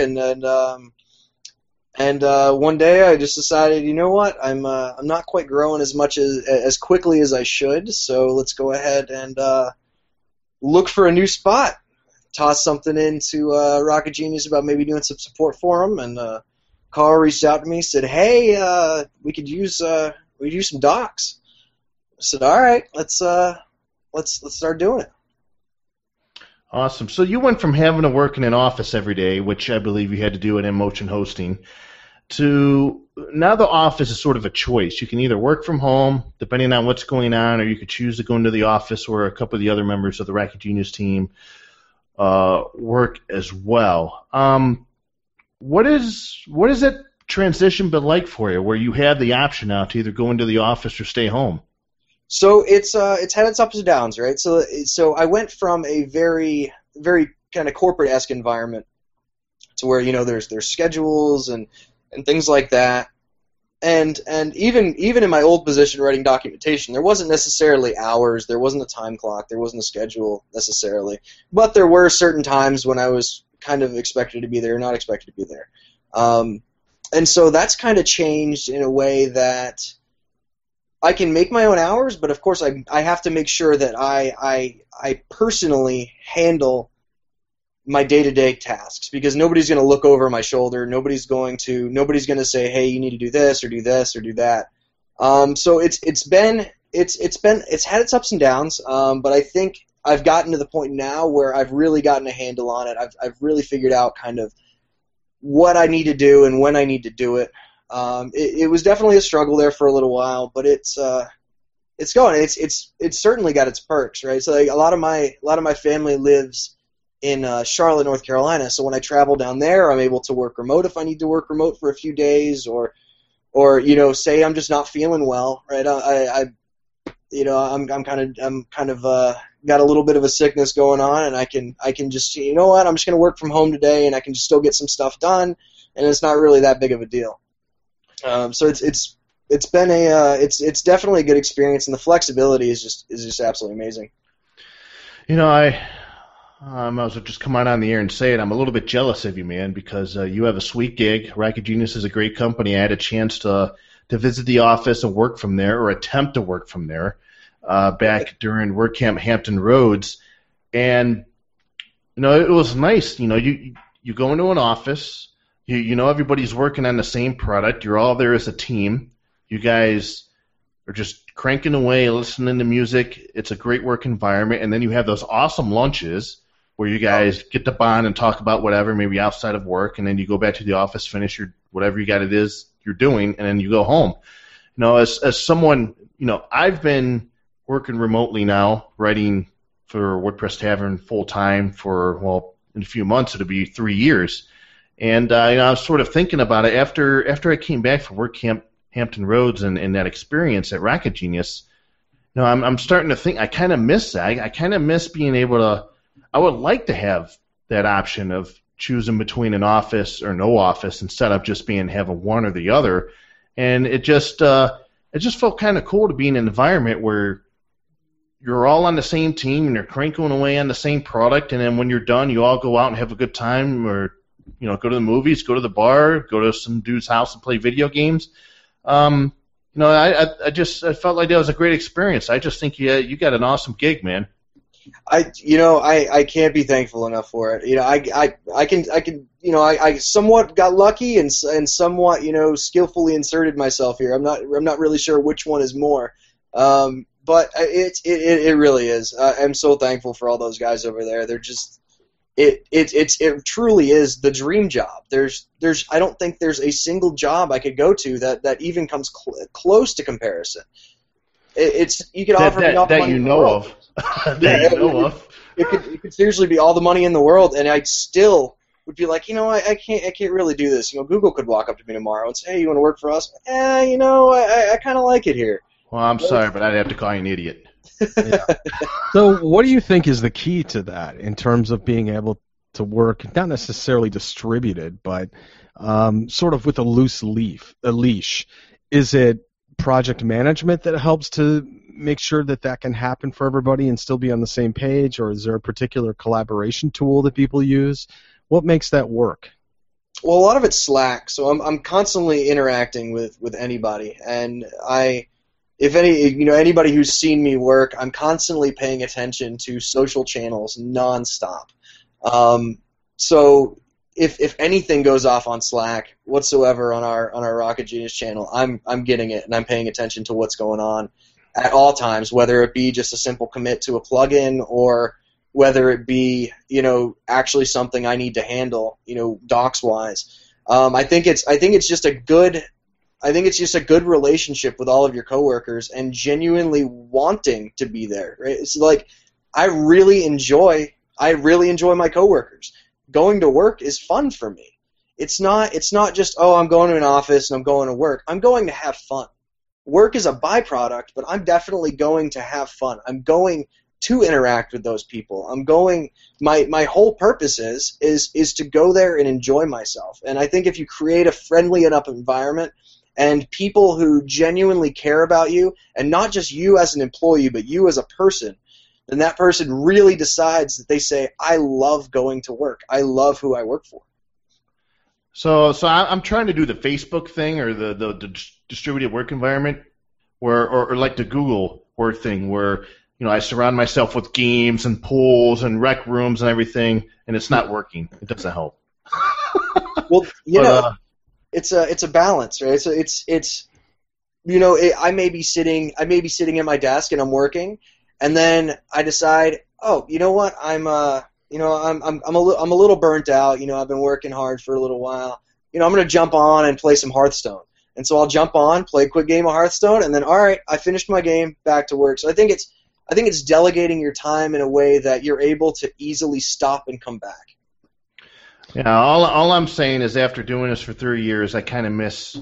and one day I just decided, you know what, I'm not quite growing as quickly as I should, so let's go ahead and look for a new spot. Toss something into Rocket Genius about maybe doing some support for them, and Carl reached out to me, said, hey, we could use some docs. I said, all right, let's start doing it. Awesome. So you went from having to work in an office every day, which I believe you had to do at InMotion Hosting, to now the office is sort of a choice. You can either work from home, depending on what's going on, or you could choose to go into the office where a couple of the other members of the Rocket Genius team work as well. What is that transition been like for you, where you have the option now to either go into the office or stay home? So it's had its ups and downs, right? So I went from a very, very kind of corporate-esque environment to where there's schedules and things like that, and even in my old position writing documentation, there wasn't necessarily hours, there wasn't a time clock, there wasn't a schedule necessarily, but there were certain times when I was kind of expected to be there, not expected to be there, and so that's kind of changed in a way that I can make my own hours, but of course I have to make sure that I personally handle my day-to-day tasks, because nobody's going to look over my shoulder. Nobody's going to say, hey, you need to do this or do that. So it's had its ups and downs, but I think I've gotten to the point now where I've really gotten a handle on it. I've really figured out kind of what I need to do and when I need to do it. It was definitely a struggle there for a little while, but it's going. It's certainly got its perks, right? So like, a lot of my family lives in Charlotte, North Carolina. So when I travel down there, I'm able to work remote if I need to work remote for a few days, or say I'm just not feeling well, right? I'm kind of got a little bit of a sickness going on, and I can just, you know what, I'm just going to work from home today, and I can just still get some stuff done, and it's not really that big of a deal. So it's definitely a good experience, and the flexibility is just absolutely amazing. I was just come on the air and say it. I'm a little bit jealous of you, man, because you have a sweet gig. Racket Genius is a great company. I had a chance to visit the office and work from there, or attempt to work from there, back during WordCamp Hampton Roads, and it was nice. You go into an office, you know everybody's working on the same product. You're all there as a team. You guys are just cranking away, listening to music. It's a great work environment, and then you have those awesome lunches where you guys get to bond and talk about whatever, maybe outside of work, and then you go back to the office, finish your whatever you're doing, and then you go home. As someone, I've been working remotely now, writing for WordPress Tavern full time for, in a few months it'll be 3 years, and I was sort of thinking about it after I came back from WordCamp Hampton Roads and that experience at Racket Genius. I'm starting to think I kind of miss that. I kind of miss being able to. I would like to have that option of choosing between an office or no office instead of just having one or the other. And it just felt kind of cool to be in an environment where you're all on the same team and you're cranking away on the same product, and then when you're done, you all go out and have a good time, or go to the movies, go to the bar, go to some dude's house and play video games. I felt like that was a great experience. I just think you got an awesome gig, man. I can't be thankful enough for it. I somewhat got lucky and somewhat, skillfully inserted myself here. I'm not really sure which one is more. But it really is. I'm so thankful for all those guys over there. They're just, it truly is the dream job. I don't think there's a single job I could go to that even comes close to comparison. You could offer me all the money in the world. It could seriously be all the money in the world, and I still would be like, I can't really do this. Google could walk up to me tomorrow and say, hey, you want to work for us? I kind of like it here. Well, I'm sorry, but I'd have to call you an idiot. Yeah. So what do you think is the key to that in terms of being able to work, not necessarily distributed, but sort of with a loose leash? Is it project management that helps to make sure that can happen for everybody and still be on the same page, or is there a particular collaboration tool that people use? What makes that work? Well, a lot of it's Slack, so I'm constantly interacting with anybody, and anybody who's seen me work, I'm constantly paying attention to social channels nonstop. So if anything goes off on Slack whatsoever on our Racket Genius channel, I'm getting it, and I'm paying attention to what's going on at all times, whether it be just a simple commit to a plugin, or whether it be actually something I need to handle docs wise. I think it's just a good relationship with all of your coworkers and genuinely wanting to be there, right? It's like I really enjoy my coworkers. Going to work is fun for me. It's not just, I'm going to an office and I'm going to work. I'm going to have fun. Work is a byproduct, but I'm definitely going to have fun. I'm going to interact with those people. My whole purpose is to go there and enjoy myself. And I think if you create a friendly enough environment and people who genuinely care about you, and not just you as an employee, but you as a person, then that person really decides that they say, I love going to work. I love who I work for. So I'm trying to do the Facebook thing, or the distributed work environment, or like the Google work thing, where I surround myself with games and pools and rec rooms and everything, and it's not working. It doesn't help. Well, it's a balance, right? So it's I may be sitting at my desk and I'm working, and then I decide, oh, you know what, I'm a little burnt out. I've been working hard for a little while. I'm going to jump on and play some Hearthstone. And so I'll jump on, play a quick game of Hearthstone, and then, all right, I finished my game, back to work. So I think it's delegating your time in a way that you're able to easily stop and come back. Yeah, all I'm saying is after doing this for 3 years, I kind of miss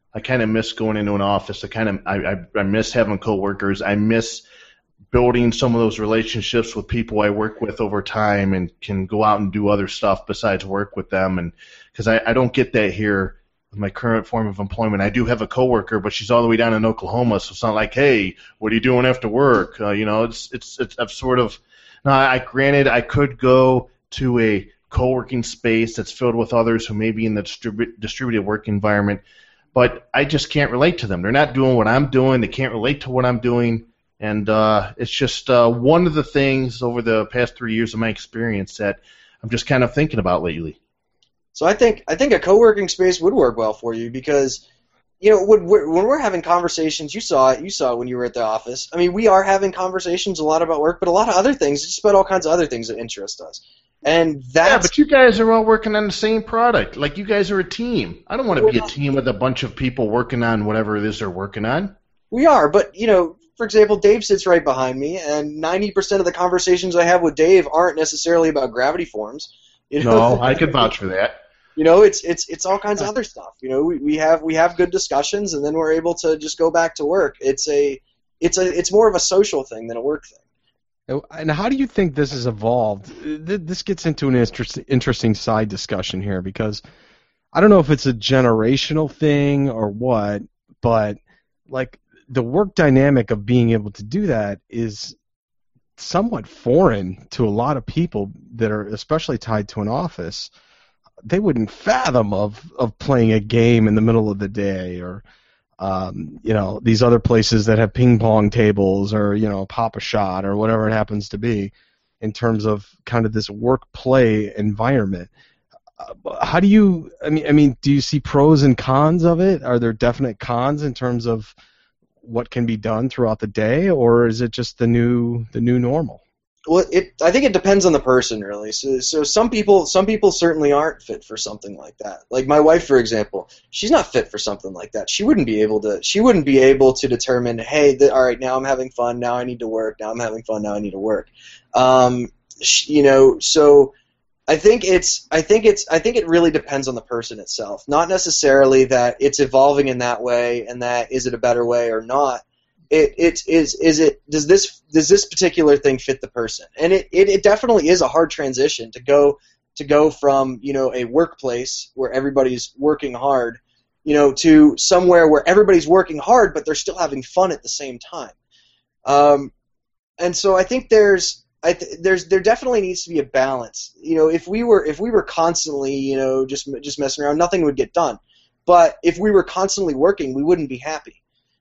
going into an office. I miss having coworkers. I miss building some of those relationships with people I work with over time and can go out and do other stuff besides work with them. And because I don't get that here with my current form of employment. I do have a coworker, but she's all the way down in Oklahoma, so it's not like, hey, what are you doing after work? It's I've sort of. Now, granted, I could go to a co-working space that's filled with others who may be in the distributed work environment, but I just can't relate to them. They're not doing what I'm doing. They can't relate to what I'm doing. And it's just one of the things over the past 3 years of my experience that I'm just kind of thinking about lately. So I think a co-working space would work well for you because, when we're having conversations, you saw it when you were at the office. I mean, we are having conversations a lot about work, but a lot of other things, just about all kinds of other things that interest us. And yeah, but you guys are all working on the same product. Like, you guys are a team. I don't want to be a team with a bunch of people working on whatever it is they're working on. We are, but, for example, Dave sits right behind me, and 90% of the conversations I have with Dave aren't necessarily about gravity forms. No, I could vouch for that. It's all kinds of other stuff. We have good discussions, and then we're able to just go back to work. It's more of a social thing than a work thing. And how do you think this has evolved? This gets into an interesting side discussion here because I don't know if it's a generational thing or what, but like the work dynamic of being able to do that is somewhat foreign to a lot of people that are especially tied to an office. They wouldn't fathom of playing a game in the middle of the day or these other places that have ping pong tables or pop a shot or whatever it happens to be in terms of kind of this work play environment. How do you do you see pros and cons of it? Are there definite cons in terms of what can be done throughout the day, or is it just the new normal? Well, I think it depends on the person, really. So some people certainly aren't fit for something like that. Like my wife, for example, she's not fit for something like that. She wouldn't be able to determine, hey, all right, now I'm having fun, now I need to work. Now I'm having fun, now I need to work. So I think it really depends on the person itself. Not necessarily that it's evolving in that way, and that is it a better way or not. Does this particular thing fit the person? And it definitely is a hard transition to go from a workplace where everybody's working hard to somewhere where everybody's working hard but they're still having fun at the same time. And so I think there definitely needs to be a balance. If we were constantly just messing around, nothing would get done. But if we were constantly working, we wouldn't be happy.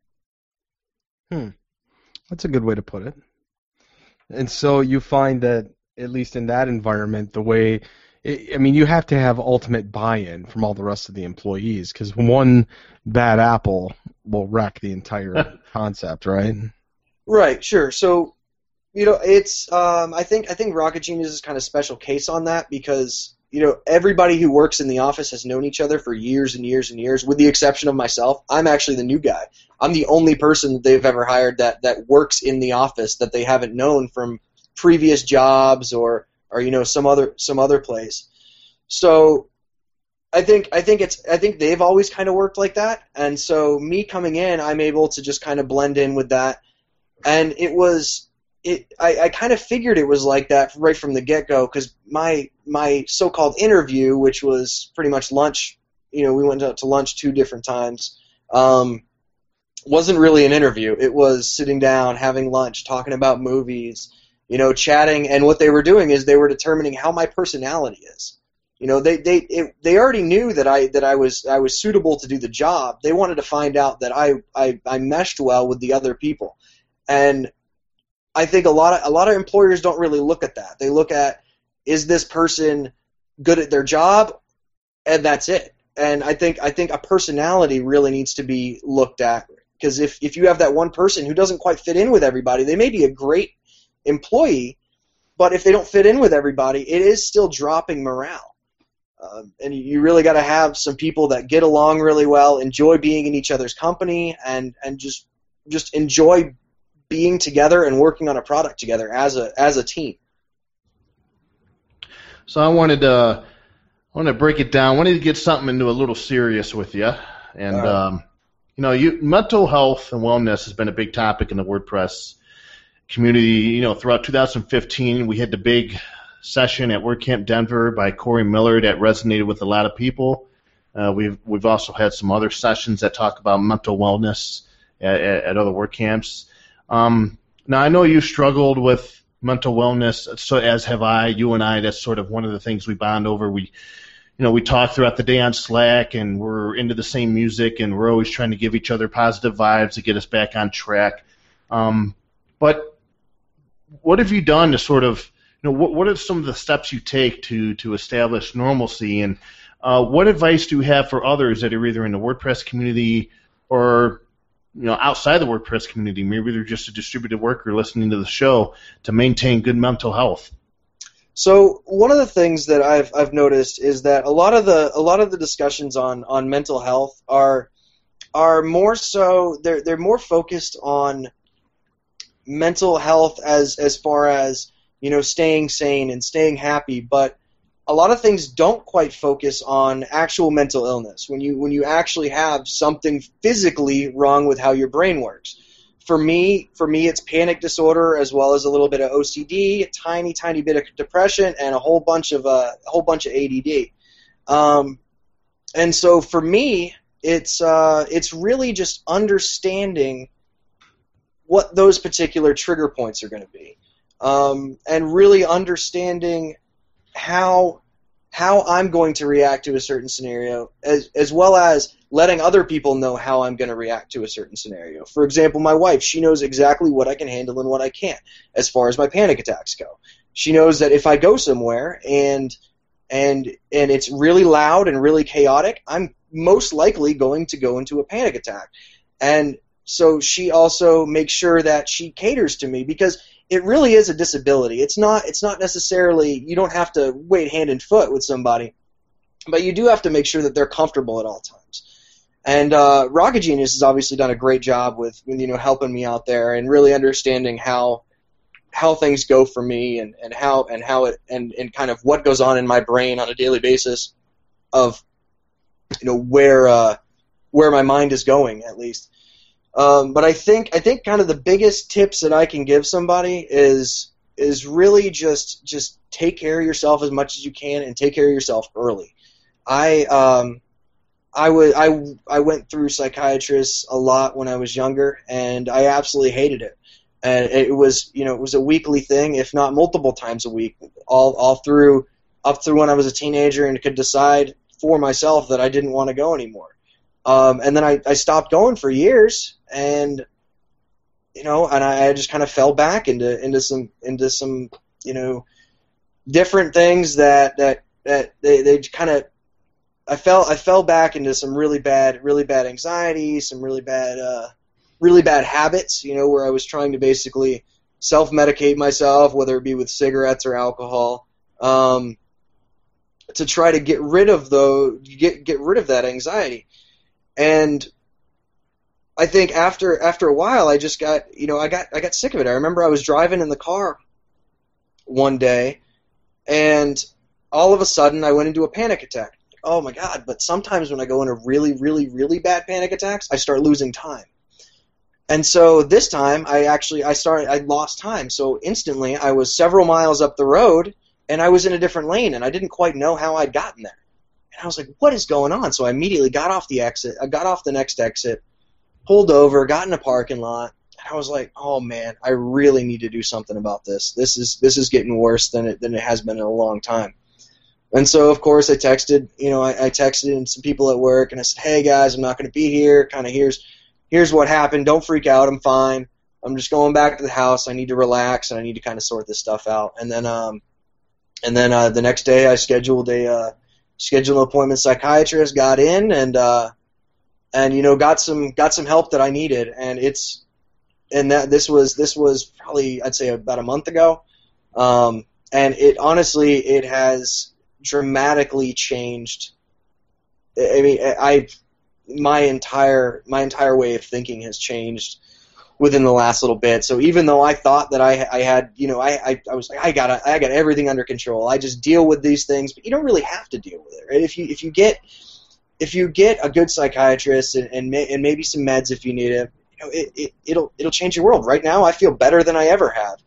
That's a good way to put it. And so you find that, at least in that environment, you have to have ultimate buy-in from all the rest of the employees, because one bad apple will wreck the entire concept, right? Right, sure. So, it's I think Rocket Genius is kind of a special case on that because everybody who works in the office has known each other for years and years and years, with the exception of myself. I'm actually the new guy. I'm the only person that they've ever hired that works in the office that they haven't known from previous jobs or some other place. So I think they've always kind of worked like that, and so me coming in, I'm able to just kind of blend in with that, and I kind of figured it was like that right from the get-go, because my so-called interview, which was pretty much lunch, we went out to lunch 2 different times, wasn't really an interview. It was sitting down, having lunch, talking about movies, chatting, and what they were doing is they were determining how my personality is. You know, they already knew that I was suitable to do the job. They wanted to find out that I meshed well with the other people, and I think a lot of employers don't really look at that. They look at, is this person good at their job, and that's it. And I think a personality really needs to be looked at, because if you have that one person who doesn't quite fit in with everybody, they may be a great employee, but if they don't fit in with everybody, it is still dropping morale. And you really got to have some people that get along really well, enjoy being in each other's company, and just enjoy being together and working on a product together as a team. So I wanted to break it down. I wanted to get something into a little serious with you. And mental health and wellness has been a big topic in the WordPress community. You know, throughout 2015, we had the big session at WordCamp Denver by Corey Miller that resonated with a lot of people. We've also had some other sessions that talk about mental wellness at other WordCamps. Now, I know you struggled with mental wellness, so as have I. You and I, that's sort of one of the things we bond over. We talk throughout the day on Slack, and we're into the same music, and we're always trying to give each other positive vibes to get us back on track. But what have you done to sort of, what are some of the steps you take to establish normalcy, and what advice do you have for others that are either in the WordPress community or outside the WordPress community, maybe they're just a distributed worker listening to the show, to maintain good mental health? So one of the things that I've noticed is that a lot of the discussions on mental health are more so they're more focused on mental health as far as staying sane and staying happy, but a lot of things don't quite focus on actual mental illness, when you actually have something physically wrong with how your brain works. For me, it's panic disorder as well as a little bit of OCD, a tiny bit of depression, and a whole bunch of ADD. And so for me, it's really just understanding what those particular trigger points are going to be, and really understanding how I'm going to react to a certain scenario, as well as letting other people know how I'm going to react to a certain scenario. For example, my wife, she knows exactly what I can handle and what I can't as far as my panic attacks go. She knows that if I go somewhere and it's really loud and really chaotic, I'm most likely going to go into a panic attack. And so she also makes sure that she caters to me, because it really is a disability. It's not necessarily, you don't have to wait hand and foot with somebody, but you do have to make sure that they're comfortable at all times. And Rocket Genius has obviously done a great job with helping me out there and really understanding how things go for me and how it and kind of what goes on in my brain on a daily basis, of where my mind is going, at least. But I think kind of the biggest tips that I can give somebody is really just take care of yourself as much as you can, and take care of yourself early. I went through psychiatrists a lot when I was younger, and I absolutely hated it. And it was a weekly thing, if not multiple times a week, all through up through when I was a teenager, and could decide for myself that I didn't want to go anymore. And then I stopped going for years, and I just kind of fell back into some different things that they kind of, I fell back into some really bad anxiety, some really bad habits, where I was trying to basically self-medicate myself, whether it be with cigarettes or alcohol, to try to get rid of that anxiety. And I think after a while, I just got I got sick of it. I remember I was driving in the car one day, and all of a sudden I went into a panic attack. Oh my God! But sometimes when I go into really bad panic attacks, I start losing time. And so this time I lost time. So instantly I was several miles up the road, and I was in a different lane, and I didn't quite know how I'd gotten there. And I was like, what is going on? So I immediately got off the exit. I got off the next exit, pulled over, got in a parking lot, and I was like, oh man, I really need to do something about this. This is getting worse than it has been in a long time. And so, of course, I texted, I texted some people at work, and I said, hey, guys, I'm not going to be here. Kind of here's what happened. Don't freak out. I'm fine. I'm just going back to the house. I need to relax, and I need to kind of sort this stuff out. And then the next day, I scheduled an appointment psychiatrist, got in, and got some help that I needed. And this was probably, I'd say, about a month ago. And it has dramatically changed. I mean, my entire way of thinking has changed within the last little bit. So even though I thought that I had, I was like, I got everything under control. I just deal with these things, but you don't really have to deal with it, right? If you get a good psychiatrist and maybe some meds if you need it, it'll change your world. Right now, I feel better than I ever have.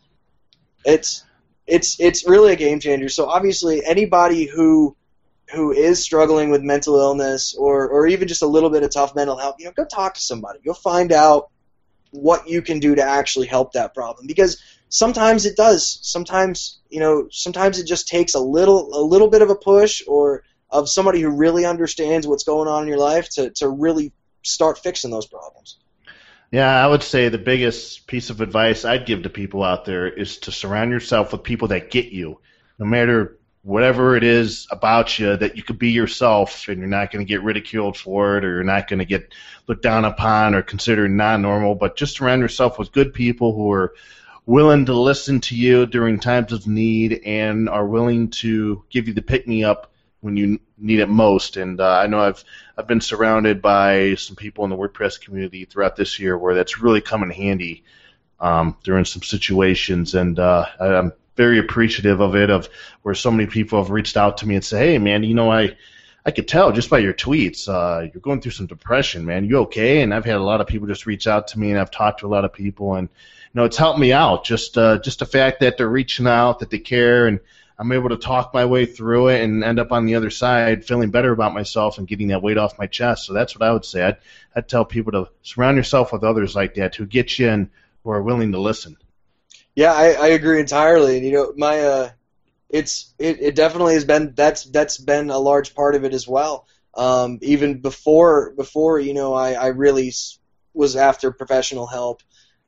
It's really a game changer. So obviously, anybody who is struggling with mental illness or even just a little bit of tough mental health, go talk to somebody. Go find out what you can do to actually help that problem, because sometimes it does. Sometimes it just takes a little bit of a push or of somebody who really understands what's going on in your life to really start fixing those problems. Yeah, I would say the biggest piece of advice I'd give to people out there is to surround yourself with people that get you, no matter whatever it is about you, that you could be yourself and you're not going to get ridiculed for it, or you're not going to get looked down upon or considered non-normal, but just surround yourself with good people who are willing to listen to you during times of need and are willing to give you the pick-me-up when you need it most. And I know I've been surrounded by some people in the WordPress community throughout this year where that's really come in handy during some situations, and I'm very appreciative of it, of where so many people have reached out to me and say, hey, man, I could tell just by your tweets, you're going through some depression, man. You okay? And I've had a lot of people just reach out to me, and I've talked to a lot of people, and it's helped me out. Just the fact that they're reaching out, that they care, and I'm able to talk my way through it and end up on the other side feeling better about myself and getting that weight off my chest. So that's what I would say. I'd tell people to surround yourself with others like that who get you and who are willing to listen. Yeah, I agree entirely. And it definitely has been that's been a large part of it as well. Even before I really was after professional help.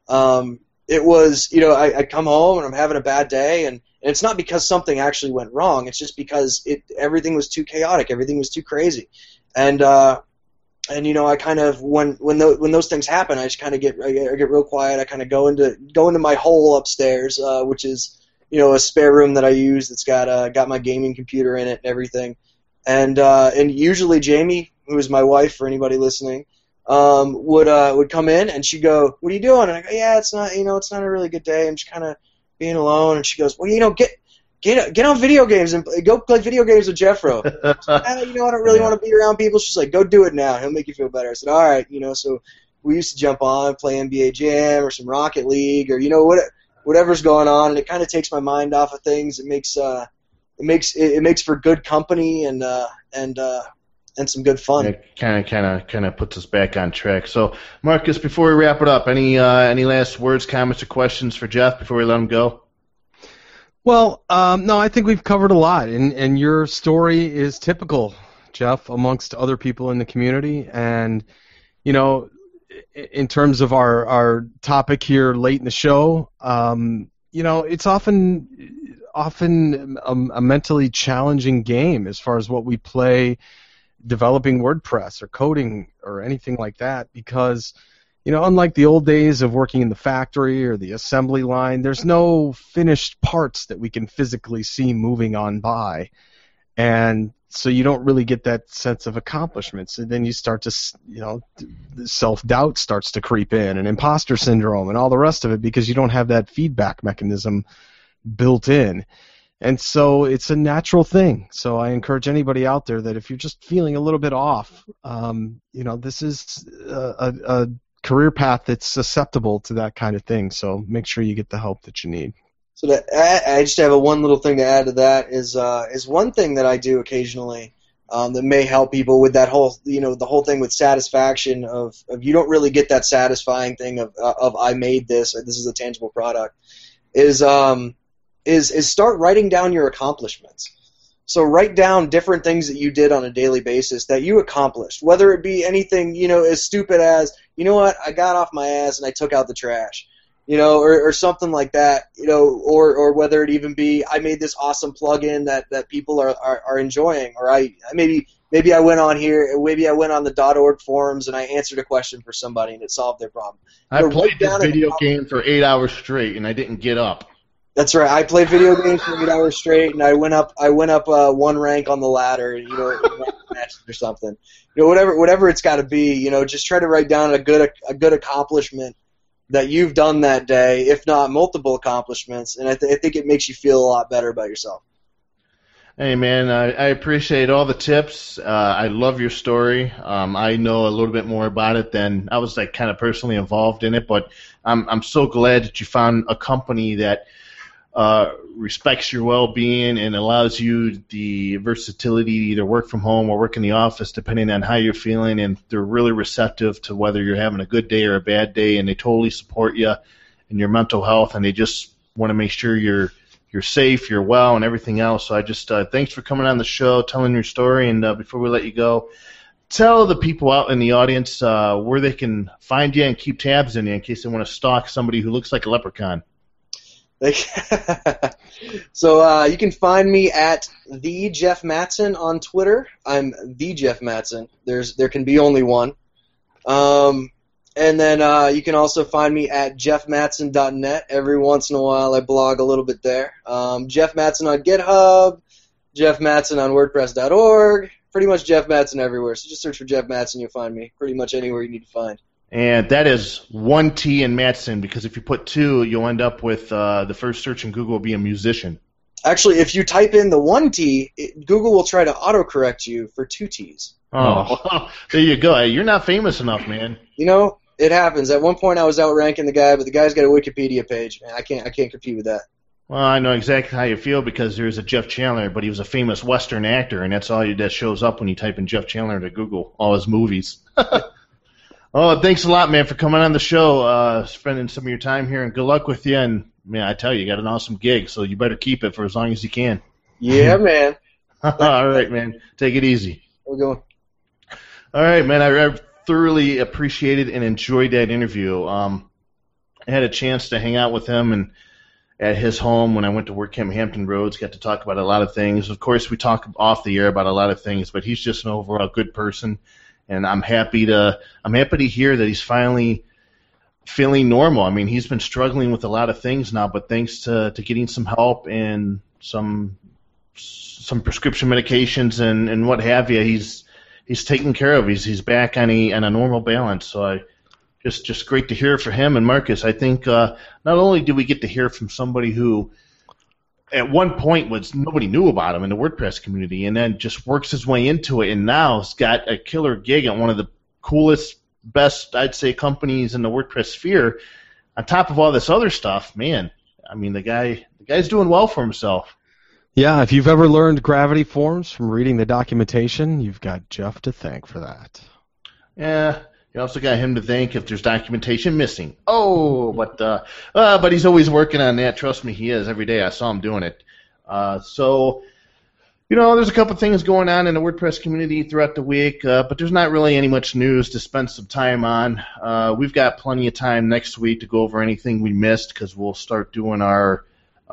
It was I come home and I'm having a bad day, and it's not because something actually went wrong. It's just because everything was too chaotic, everything was too crazy, and I kind of when those things happen, I just kind of get real quiet. I kind of go into my hole upstairs, which is a spare room that I use that's got my gaming computer in it and everything, and usually Jamie, who is my wife for anybody listening, would come in and she'd go, "What are you doing?" And I go, "Yeah, it's not a really good day. I'm just kind of being alone." And she goes, "Well, get on video games and go play video games with Jeffro." I don't really want to be around people. She's like, "Go do it now. He'll make you feel better." I said, "All right." So we used to jump on, play NBA Jam or some Rocket League or whatever's going on, and it kind of takes my mind off of things. It makes for good company and some good fun. It kind of puts us back on track. So, Marcus, before we wrap it up, any last words, comments, or questions for Jeff before we let him go? Well, no, I think we've covered a lot, and your story is typical, Jeff, amongst other people in the community. And in terms of our topic here late in the show, it's often a mentally challenging game as far as what we play developing WordPress or coding or anything like that, because unlike the old days of working in the factory or the assembly line, there's no finished parts that we can physically see moving on by, and so you don't really get that sense of accomplishment. So then you start to self-doubt starts to creep in, and imposter syndrome and all the rest of it, because you don't have that feedback mechanism built in. And so it's a natural thing. So I encourage anybody out there that if you're just feeling a little bit off, this is a career path that's susceptible to that kind of thing. So make sure you get the help that you need. So I just have one little thing to add to that is one thing that I do occasionally that may help people with that whole the whole thing with satisfaction of you don't really get that satisfying thing of I made this, or this is a tangible product, is start writing down your accomplishments. So write down different things that you did on a daily basis that you accomplished, whether it be anything, as stupid as, you know what, I got off my ass and I took out the trash, or something like that, or whether it even be, I made this awesome plugin that people are enjoying, or maybe I went on here, maybe I went on the .org forums and I answered a question for somebody and it solved their problem. I played this video game for 8 hours straight and I didn't get up. That's right. I played video games for 8 hours straight, and I went up one rank on the ladder, or something. Whatever it's got to be. Just try to write down a good accomplishment that you've done that day, if not multiple accomplishments, and I think it makes you feel a lot better about yourself. Hey, man, I appreciate all the tips. I love your story. I know a little bit more about it than I was kind of personally involved in it, but I'm so glad that you found a company that respects your well-being and allows you the versatility to either work from home or work in the office depending on how you're feeling, and they're really receptive to whether you're having a good day or a bad day, and they totally support you in your mental health, and they just want to make sure you're safe, you're well, and everything else. So I just thanks for coming on the show, telling your story, and before we let you go, tell the people out in the audience where they can find you and keep tabs on you in case they want to stalk somebody who looks like a leprechaun. So you can find me at the Jeff Mattson on Twitter. I'm the Jeff Mattson. There can be only one. And then you can also find me at jeffmattson.net. Every once in a while I blog a little bit there. Jeff Mattson on GitHub, Jeff Mattson on WordPress.org. Pretty much Jeff Mattson everywhere. So just search for Jeff Mattson, you'll find me pretty much anywhere you need to find. And that is one T in Mattson, because if you put two, you'll end up with the first search in Google will be a musician. Actually, if you type in the one T, Google will try to autocorrect you for two T's. Oh, there you go. Hey, you're not famous enough, man. It happens. At one point, I was outranking the guy, but the guy's got a Wikipedia page. Man, I can't compete with that. Well, I know exactly how you feel because there's a Jeff Chandler, but he was a famous Western actor, and that's all that shows up when you type in Jeff Chandler into Google, all his movies. Oh, thanks a lot, man, for coming on the show, spending some of your time here, and good luck with you. And, man, I tell you, you got an awesome gig, so you better keep it for as long as you can. Yeah, man. All right, man. Take it easy. We're going. All right, man. I thoroughly appreciated and enjoyed that interview. I had a chance to hang out with him and at his home when I went to WordCamp Hampton Roads, got to talk about a lot of things. Of course, we talk off the air about a lot of things, but he's just an overall good person. And I'm happy to hear that he's finally feeling normal. I mean, he's been struggling with a lot of things now, but thanks to getting some help and some prescription medications and what have you, he's taken care of. He's back on a normal balance. So just great to hear from him. And Marcus, I think not only did we get to hear from somebody who at one point nobody knew about him in the WordPress community, and then just works his way into it, and now has got a killer gig at one of the coolest, best, I'd say, companies in the WordPress sphere. On top of all this other stuff, man, I mean, the guy's doing well for himself. Yeah, if you've ever learned Gravity Forms from reading the documentation, you've got Jeff to thank for that. Yeah. You also got him to thank if there's documentation missing. Oh, but he's always working on that. Trust me, he is. Every day I saw him doing it. So, there's a couple things going on in the WordPress community throughout the week, but there's not really much news to spend some time on. We've got plenty of time next week to go over anything we missed because we'll start doing our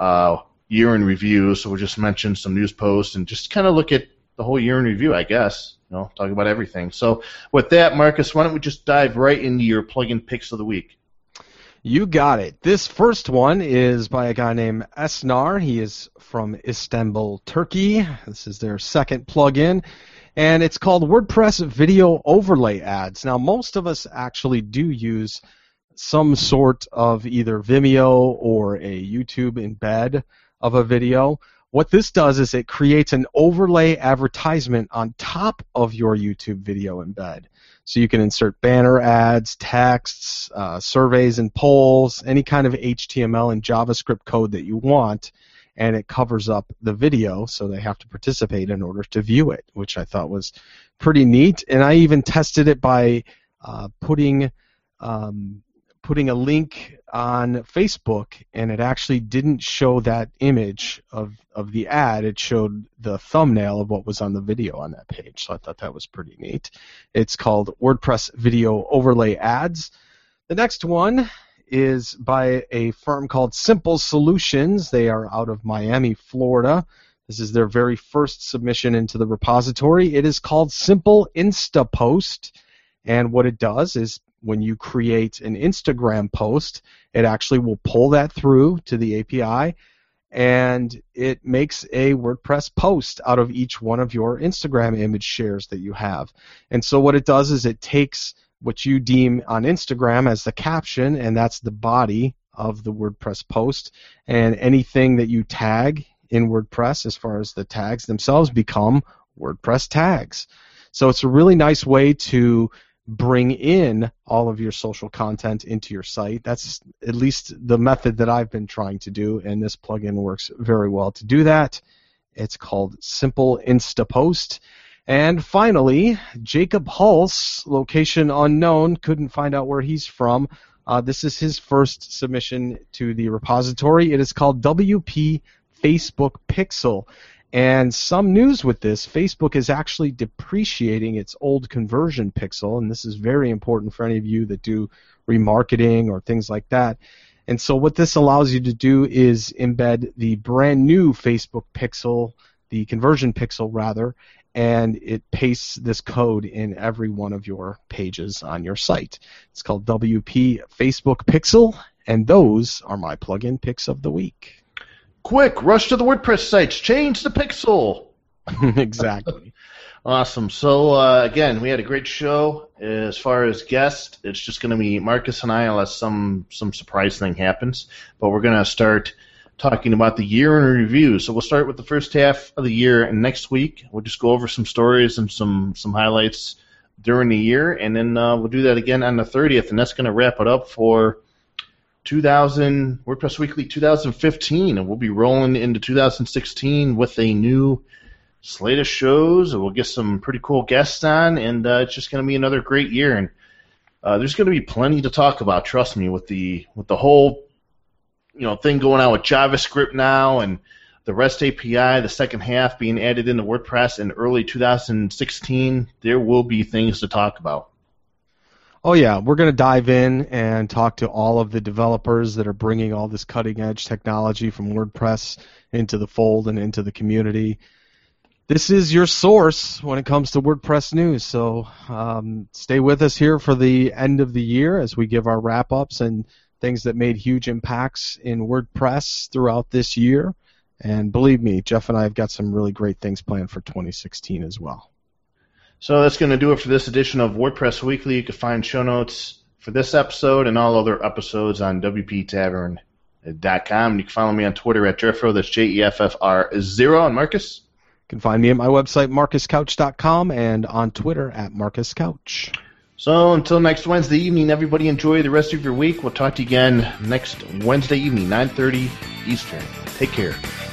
year in review. So we'll just mention some news posts and just kind of look at the whole year in review, I guess. Talk about everything. So with that, Marcus, why don't we just dive right into your plugin picks of the week? You got it. This first one is by a guy named Esnar. He is from Istanbul, Turkey. This is their second plugin, and it's called WordPress Video Overlay Ads. Now, most of us actually do use some sort of either Vimeo or a YouTube embed of a video. What this does is it creates an overlay advertisement on top of your YouTube video embed. So you can insert banner ads, texts, surveys and polls, any kind of HTML and JavaScript code that you want, and it covers up the video, so they have to participate in order to view it, which I thought was pretty neat. And I even tested it by putting putting a link on Facebook, and it actually didn't show that image of the ad. It showed the thumbnail of what was on the video on that page. So I thought that was pretty neat. It's called WordPress Video Overlay Ads. The next one is by a firm called Simple Solutions. They are out of Miami, Florida. This is their very first submission into the repository. It is called Simple Instapost, and what it does is when you create an Instagram post, it actually will pull that through to the API, and it makes a WordPress post out of each one of your Instagram image shares that you have. And so what it does is it takes what you deem on Instagram as the caption, and that's the body of the WordPress post, and anything that you tag in WordPress as far as the tags themselves become WordPress tags. So it's a really nice way to bring in all of your social content into your site. That's at least the method that I've been trying to do, and this plugin works very well to do that. It's called Simple Instapost. And finally, Jacob Hulse, location unknown, couldn't find out where he's from. This is his first submission to the repository. It is called WP Facebook Pixel. And some news with this, Facebook is actually depreciating its old conversion pixel, and this is very important for any of you that do remarketing or things like that. And so what this allows you to do is embed the brand new Facebook pixel, the conversion pixel rather, and it pastes this code in every one of your pages on your site. It's called WP Facebook Pixel, and those are my plugin picks of the week. Quick, rush to the WordPress sites. Change the pixel. Exactly. Awesome. So, again, we had a great show. As far as guests, it's just going to be Marcus and I unless some surprise thing happens. But we're going to start talking about the year in review. So we'll start with the first half of the year, and next week we'll just go over some stories and some highlights during the year, and then we'll do that again on the 30th, and that's going to wrap it up for WordPress Weekly 2015, and we'll be rolling into 2016 with a new slate of shows. We'll get some pretty cool guests on, and it's just going to be another great year. And there's going to be plenty to talk about. Trust me, with the whole thing going on with JavaScript now, and the REST API, the second half being added into WordPress in early 2016. There will be things to talk about. Oh, yeah. We're going to dive in and talk to all of the developers that are bringing all this cutting-edge technology from WordPress into the fold and into the community. This is your source when it comes to WordPress news, so stay with us here for the end of the year as we give our wrap-ups and things that made huge impacts in WordPress throughout this year. And believe me, Jeff and I have got some really great things planned for 2016 as well. So that's going to do it for this edition of WordPress Weekly. You can find show notes for this episode and all other episodes on WPTavern.com. You can follow me on Twitter at Jeffro, that's JEFFR0. And Marcus? You can find me at my website, MarcusCouch.com, and on Twitter at MarcusCouch. So until next Wednesday evening, everybody enjoy the rest of your week. We'll talk to you again next Wednesday evening, 9:30 Eastern. Take care.